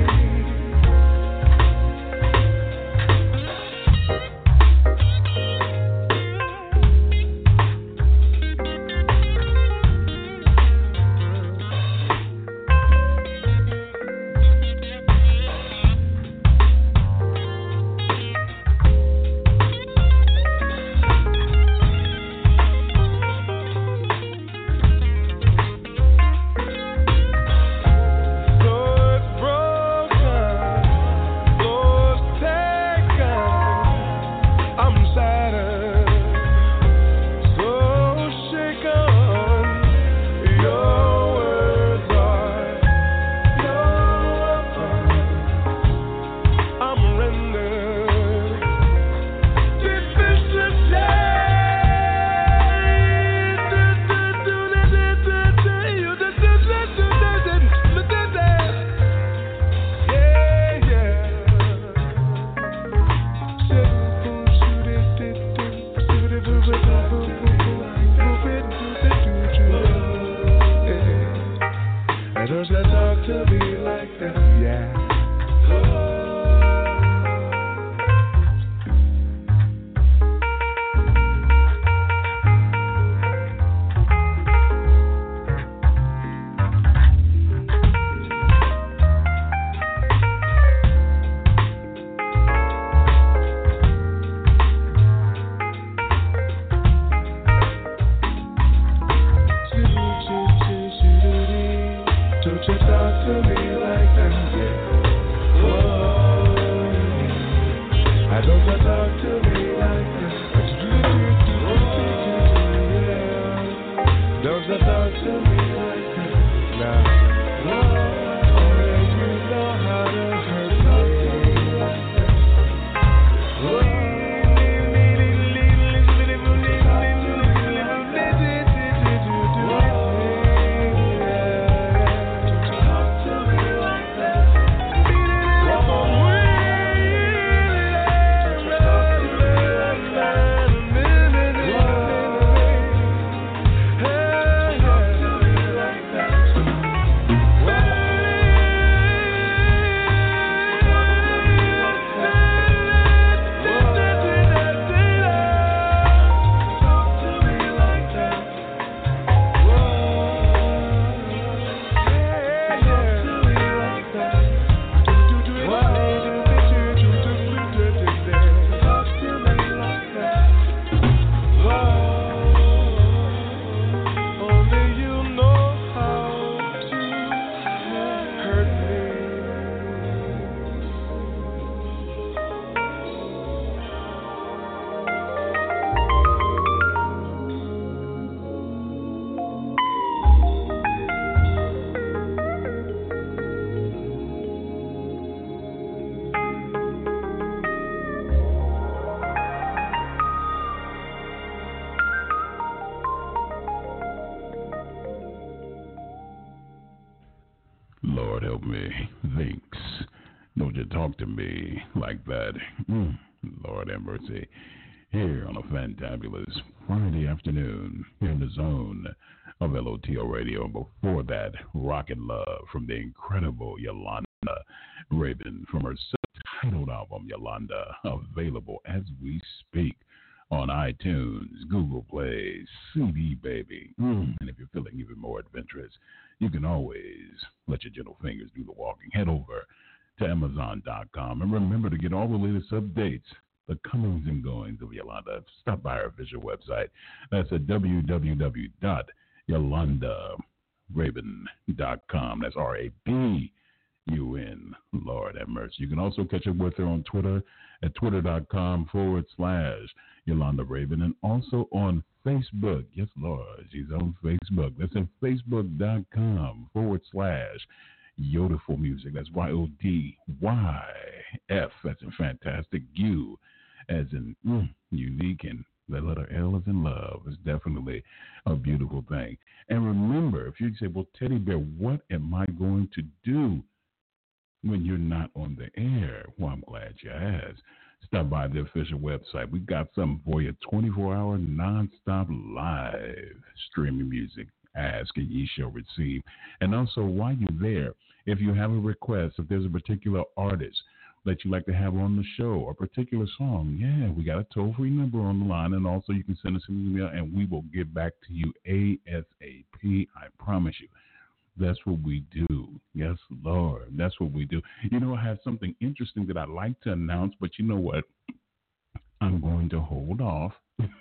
Speaker 3: Lord help me. Thanks. Don't you talk to me like that. Mm. Lord have mercy. Here on a fantabulous Friday afternoon here in the zone of L O T O Radio. And before that, Rockin' Love from the incredible Yolanda Raven from her self-titled album, Yolanda, available as we speak on iTunes, Google Play, C D Baby. Mm. And if you're feeling even more adventurous, you can always let your gentle fingers do the walking. Head over to Amazon dot com and remember to get all the latest updates, the comings and goings of Yolanda. Stop by our official website. That's at w w w dot yolanda raven dot com. That's R A B U N. Lord have mercy. You can also catch up with her on Twitter at twitter.com forward slash Yolanda Raven, and also on Facebook. Yes, Lord, she's on Facebook. That's at facebook.com forward slash Yodiful Music. That's Y O D Y F. That's in fantastic. U as in mm, unique, and the letter L as in love. Is definitely a beautiful thing. And remember, if you say, well, Teddy Bear, what am I going to do when you're not on the air? Well, I'm glad you asked. Stop by the official website. We got something for you, twenty-four hour nonstop live streaming music. Ask and ye shall receive. And also, while you're there, if you have a request, if there's a particular artist that you like to have on the show, or a particular song, yeah, we got a toll-free number on the line, and also you can send us an email, and we will get back to you ASAP. I promise you. That's what we do. Yes, Lord. That's what we do. You know, I have something interesting that I'd like to announce, but you know what? I'm going to hold off.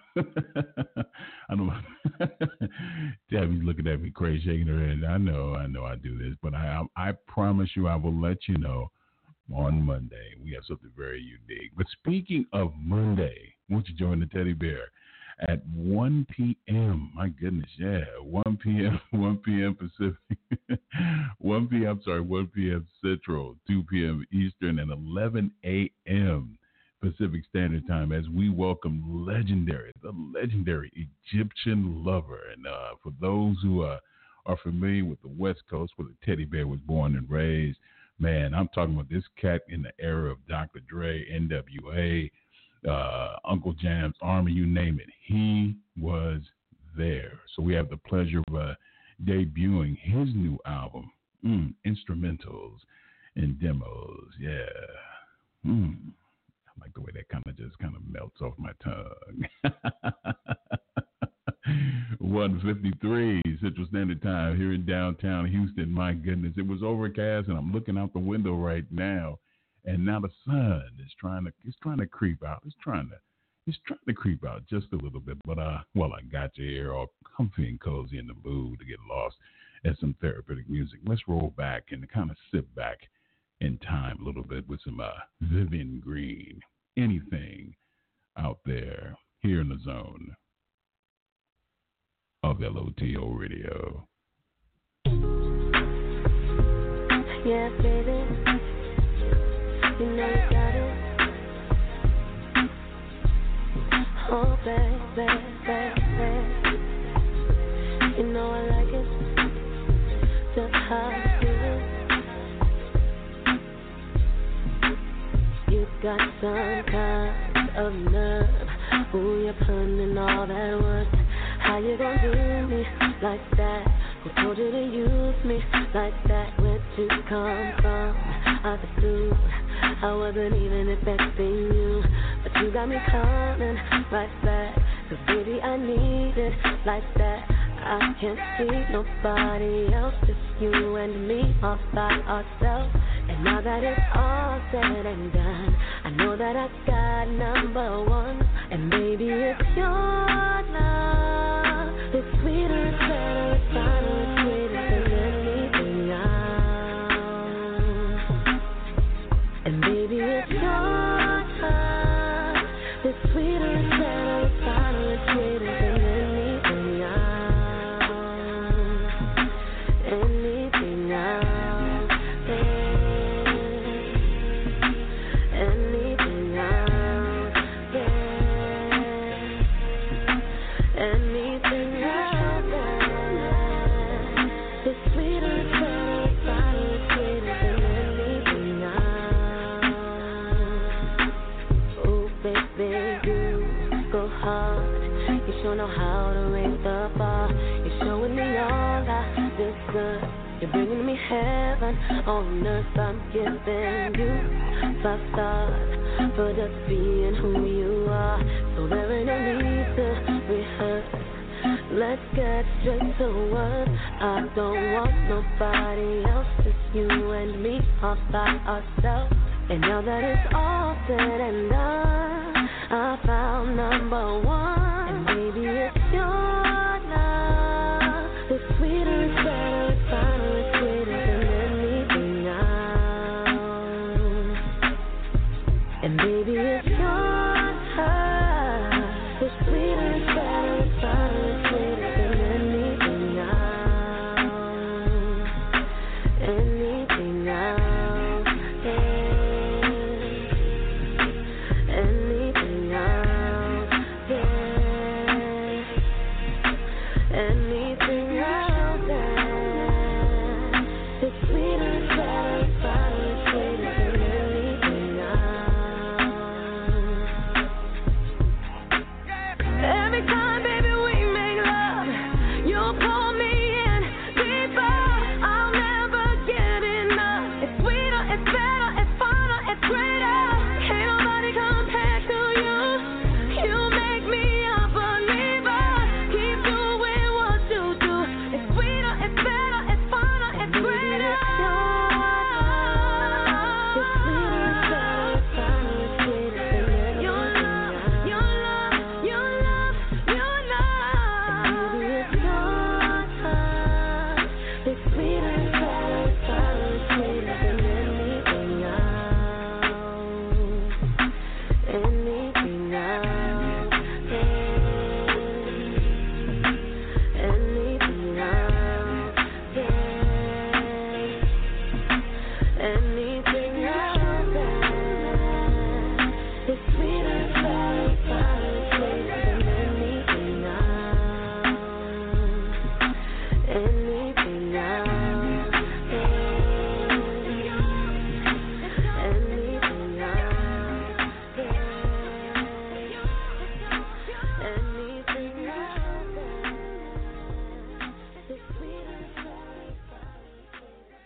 Speaker 3: I know Debbie's looking at me crazy, shaking her head. I know, I know I do this, but I, I promise you I will let you know on Monday. We have something very unique. But speaking of Monday, won't you join the Teddy Bear at one p.m. My goodness, yeah, one p.m. one p.m. Pacific, one p.m. I'm sorry, one p.m. Central, two p.m. Eastern, and eleven a.m. Pacific Standard Time as we welcome legendary, the legendary Egyptian Lover. And uh, for those who uh, are familiar with the West Coast, where the Teddy Bear was born and raised, man, I'm talking about this cat in the era of Doctor Dre, N W A, uh, Uncle Jam's Army, you name it. He was there. So we have the pleasure of uh, debuting his new album, mm, Instrumentals and Demos. Yeah. Mm. I like the way that kind of just kind of melts off my tongue. one fifty-three Central Standard Time here in downtown Houston. My goodness, it was overcast, and I'm looking out the window right now, and now the sun is trying to it's trying to creep out. It's trying to it's trying to creep out just a little bit. But uh, well, I got you here, all comfy and cozy in the mood to get lost in some therapeutic music. Let's roll back and kind of sit back in time a little bit with some uh, Vivian Green. Anything out there here in the zone of L O T O Radio.
Speaker 7: Yeah, baby, you know you got it. Oh, baby, baby, you know I like it. Just how you do it. You got some kind of nerve. Ooh, you're putting in all that work. How you gonna do me like that? Who told you to use me like that? Where'd you come from? Understood, I wasn't even expecting you, but you got me coming right back. Cause baby, I need it like that. I can't see nobody else, just you and me all by ourselves. And now that it's all said and done, I know that I got number one. And baby, it's your love. It's sweeter, it's better, it's finer, it's sweeter than anything else. And baby, it's your love. It's sweeter, it's better, it's finer, it's sweeter than anything else. Anything else. Yeah. Anything else. Yeah. Anything. bringing me heaven on earth. I'm giving you five stars for just being who you are. So there ain't no need to rehearse. Let's get straight to work. I don't want nobody else, just you and me all by ourselves. And now that it's all said and done, I found number one. And maybe it's your love. The sweeter it's better, it's finer, it's sweeter than anything else. And maybe it's your touch. The sweeter it's better, it's finer, it's sweeter than anything else. Anything else, yeah. Anything else, yeah. Anything else, yeah. It's sweeter, it's better, it's finer, it's sweeter than anything else. Every time, baby, we make love, you pull me in deeper. I'll never get enough. It's sweeter, it's better, it's finer, it's greater. Ain't nobody compared to you. You make me a believer. Keep doing what you do. It's sweeter, it's better, it's finer, it's greater. It's sweeter, it's better, it's finer, it's sweeter than anything else. Your love, your love, your love. And maybe it's your touch. It's sweeter, it's better, it's finer, it's sweeter than anything else. Anything else, yeah. Anything else, yeah. Anything else, yeah. It's sweeter, it's better, it's finer, it's sweeter than anything else. Anything else, yeah. Anything else, yeah. Anything else, yeah. It's sweeter, it's better, it's finer, it's sweeter.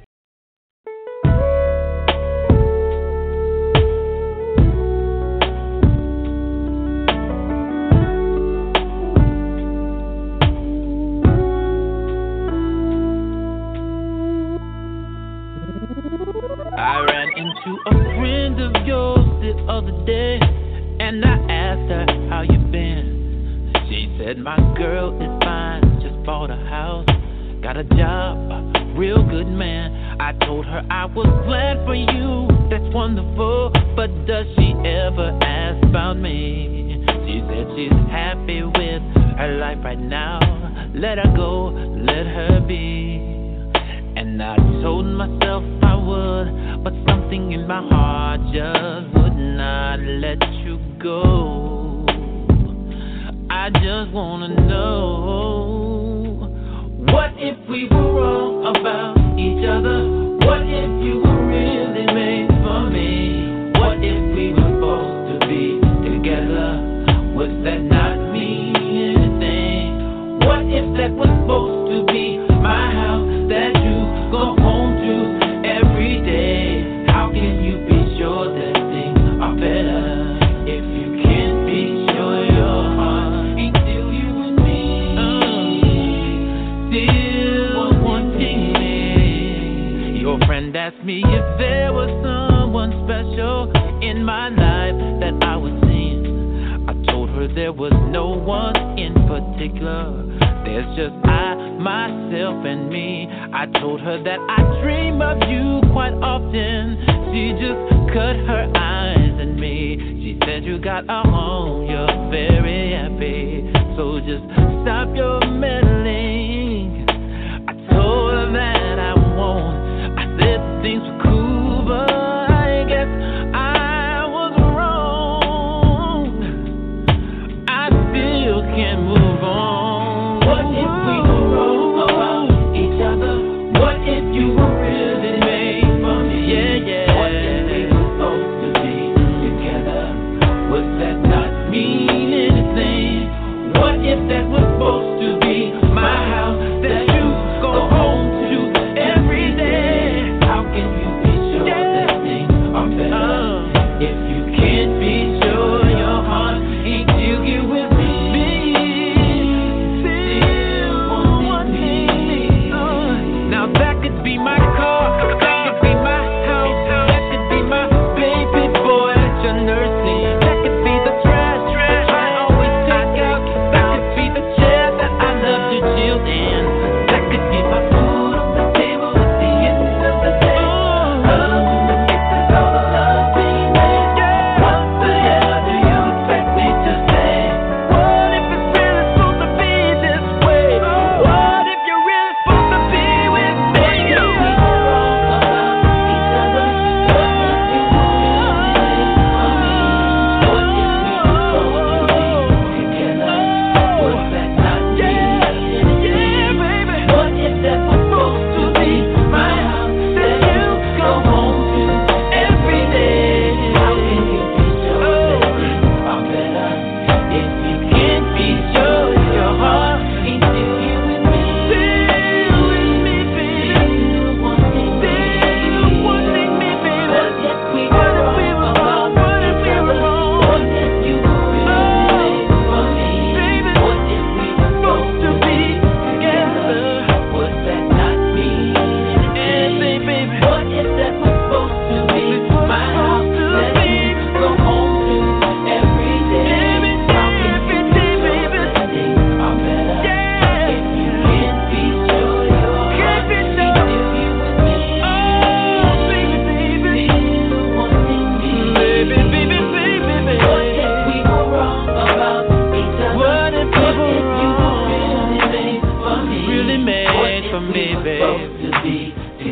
Speaker 8: I ran into a friend of yours the other day, and I asked her how you been. She said my girl is fine, just bought a house, got a job, a real good man. I told her I was glad for you, that's wonderful, but does she ever ask about me? She said she's happy with her life right now, let her go, let her be. And I told myself I would, but something in my heart just would not let you go. I just wanna know, what if we were wrong about each other? What if you were really made for me? What if we were supposed to be together? Would that not mean anything? What if that was supposed to be my house that you go home to every day? How can you be sure that things are better if you can't be sure your heart ain't still you and me? Still wanting me. Your friend asked me if there was someone special in my life that I was seeing. I told her there was no one in particular. There's just I, myself, and me. I told her that I dream of you quite often. She just cut her eyes at me. She said you got a home, you're very happy, so just stop your meddling. I told her that I won't. I said things were cool, but I guess I was wrong. I still can't move on. What if we were wrong about each other? What if you were really made for me? Yeah, yeah. What if we were supposed to be together? Would that not mean anything? What if that was supposed to be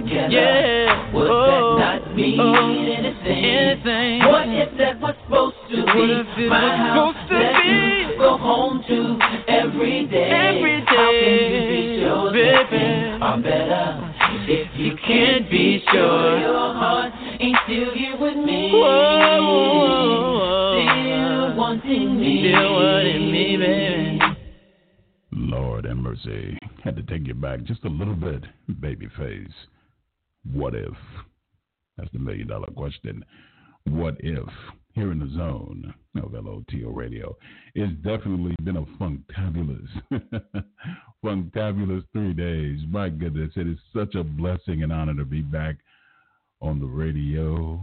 Speaker 8: together. Yeah. Would oh, that not mean oh, anything? anything? What if that was supposed to be my house that you go home to every day? Every day. How can you be sure that things are better if you can't be sure your heart ain't still here with me? Whoa, whoa, whoa. Still wanting me. Still wanting me, baby.
Speaker 3: Lord have mercy. Had to take you back just a little bit, Babyface. What if? That's the million dollar question. What if? Here in the zone of L O T O Radio. It's definitely been a funktabulous, funktabulous three days. My goodness, it is such a blessing and honor to be back on the radio.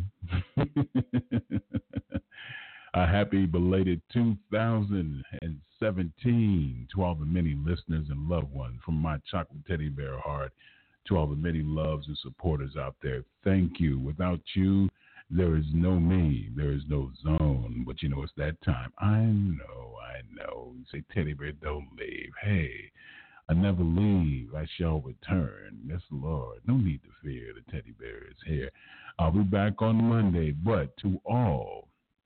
Speaker 3: A happy belated two thousand seventeen to all the many listeners and loved ones, from my chocolate teddy bear heart to all the many loves and supporters out there. Thank you. Without you, there is no me. There is no zone. But you know, it's that time. I know, I know. You say, Teddy Bear, don't leave. Hey, I never leave. I shall return. Yes, Lord. No need to fear. The teddy bear is here. I'll be back on Monday. But to all,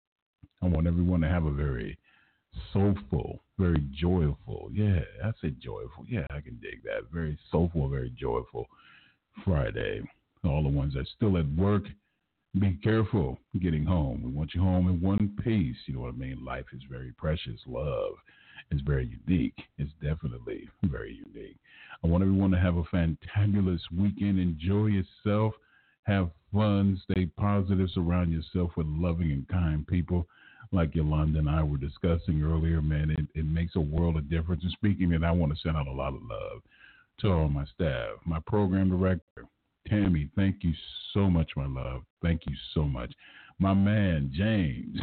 Speaker 3: I want everyone to have a very soulful, very joyful, yeah, I said joyful, yeah, I can dig that, very soulful, very joyful Friday. All the ones that are still at work, be careful getting home. We want you home in one piece. You know what I mean? Life is very precious. Love is very unique. It's definitely very unique. I want everyone to have a fantabulous weekend. Enjoy yourself. Have fun. Stay positive. Surround yourself with loving and kind people. Like Yolanda and I were discussing earlier, man, it, it makes a world of difference. And speaking of that, I want to send out a lot of love to all my staff. My program director, Tammy, thank you so much, my love. Thank you so much. My man, James,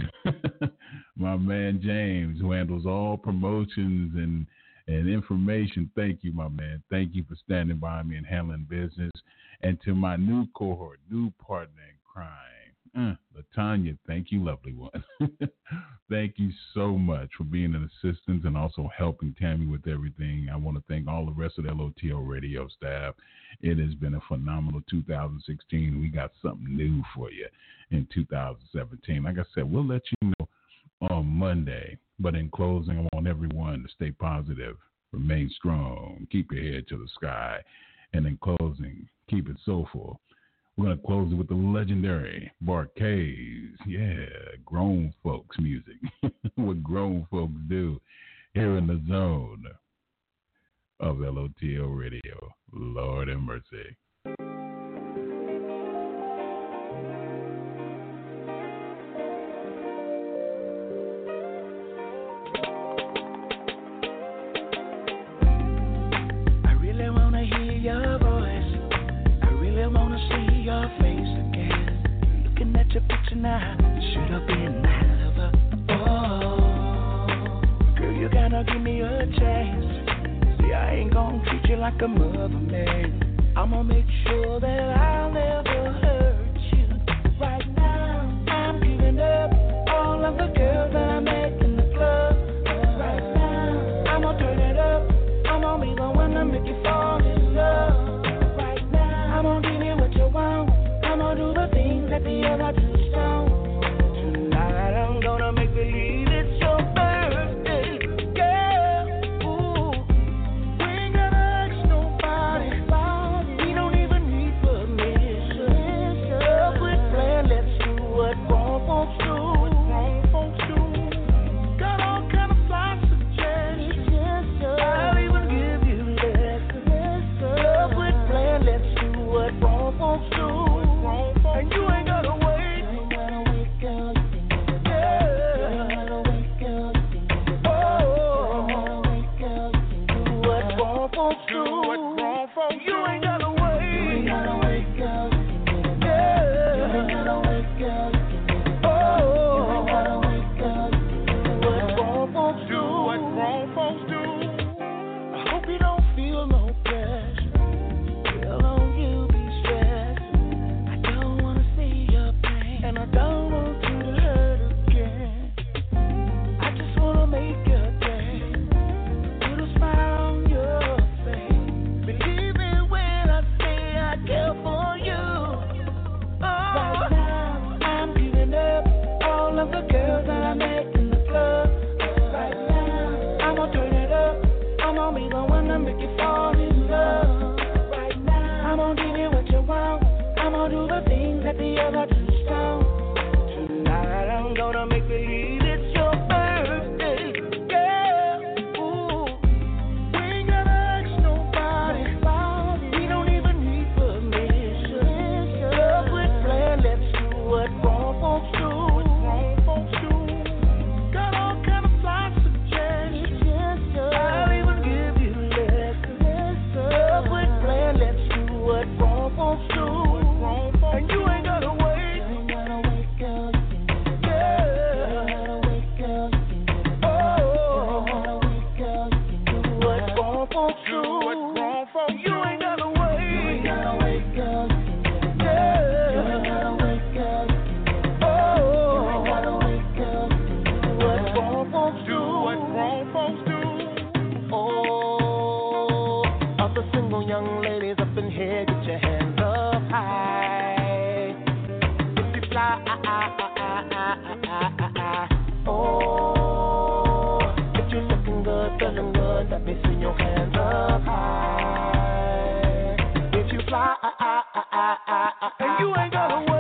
Speaker 3: my man, James, who handles all promotions and, and information. Thank you, my man. Thank you for standing by me and handling business. And to my new cohort, new partner in crime, Uh, Latanya, thank you, lovely one. Thank you so much for being an assistant and also helping Tammy with everything. I want to thank all the rest of the L O T O radio staff. It has been a phenomenal two thousand sixteen. We got something new for you in two thousand seventeen. Like I said, we'll let you know on Monday. But in closing, I want everyone to stay positive, remain strong, keep your head to the sky. And in closing, keep it soulful. We're going to close it with the legendary Bar-Kays. Yeah, grown folks music. What grown folks do here in the zone of L O T O Radio. Lord have mercy.
Speaker 9: I really want to hear your voice. I really want to see your face again. Looking at your picture now, you should have been my lover. Oh, girl, you gotta give me a chance. See, I ain't gonna treat you like a mother, man. I'm gonna make sure that I'll never hurt you. Right now, I'm giving up all of the girls that I met in the club. Right now, I'm gonna turn it up. I'm gonna be the one to make you fall in love. I'm gonna give you what you want. I'm gonna do the things that the other two don't. Tonight I'm gonna make believe it's your birthday, girl. Ooh, we ain't gotta ask nobody. We don't even need permission. And you ain't gotta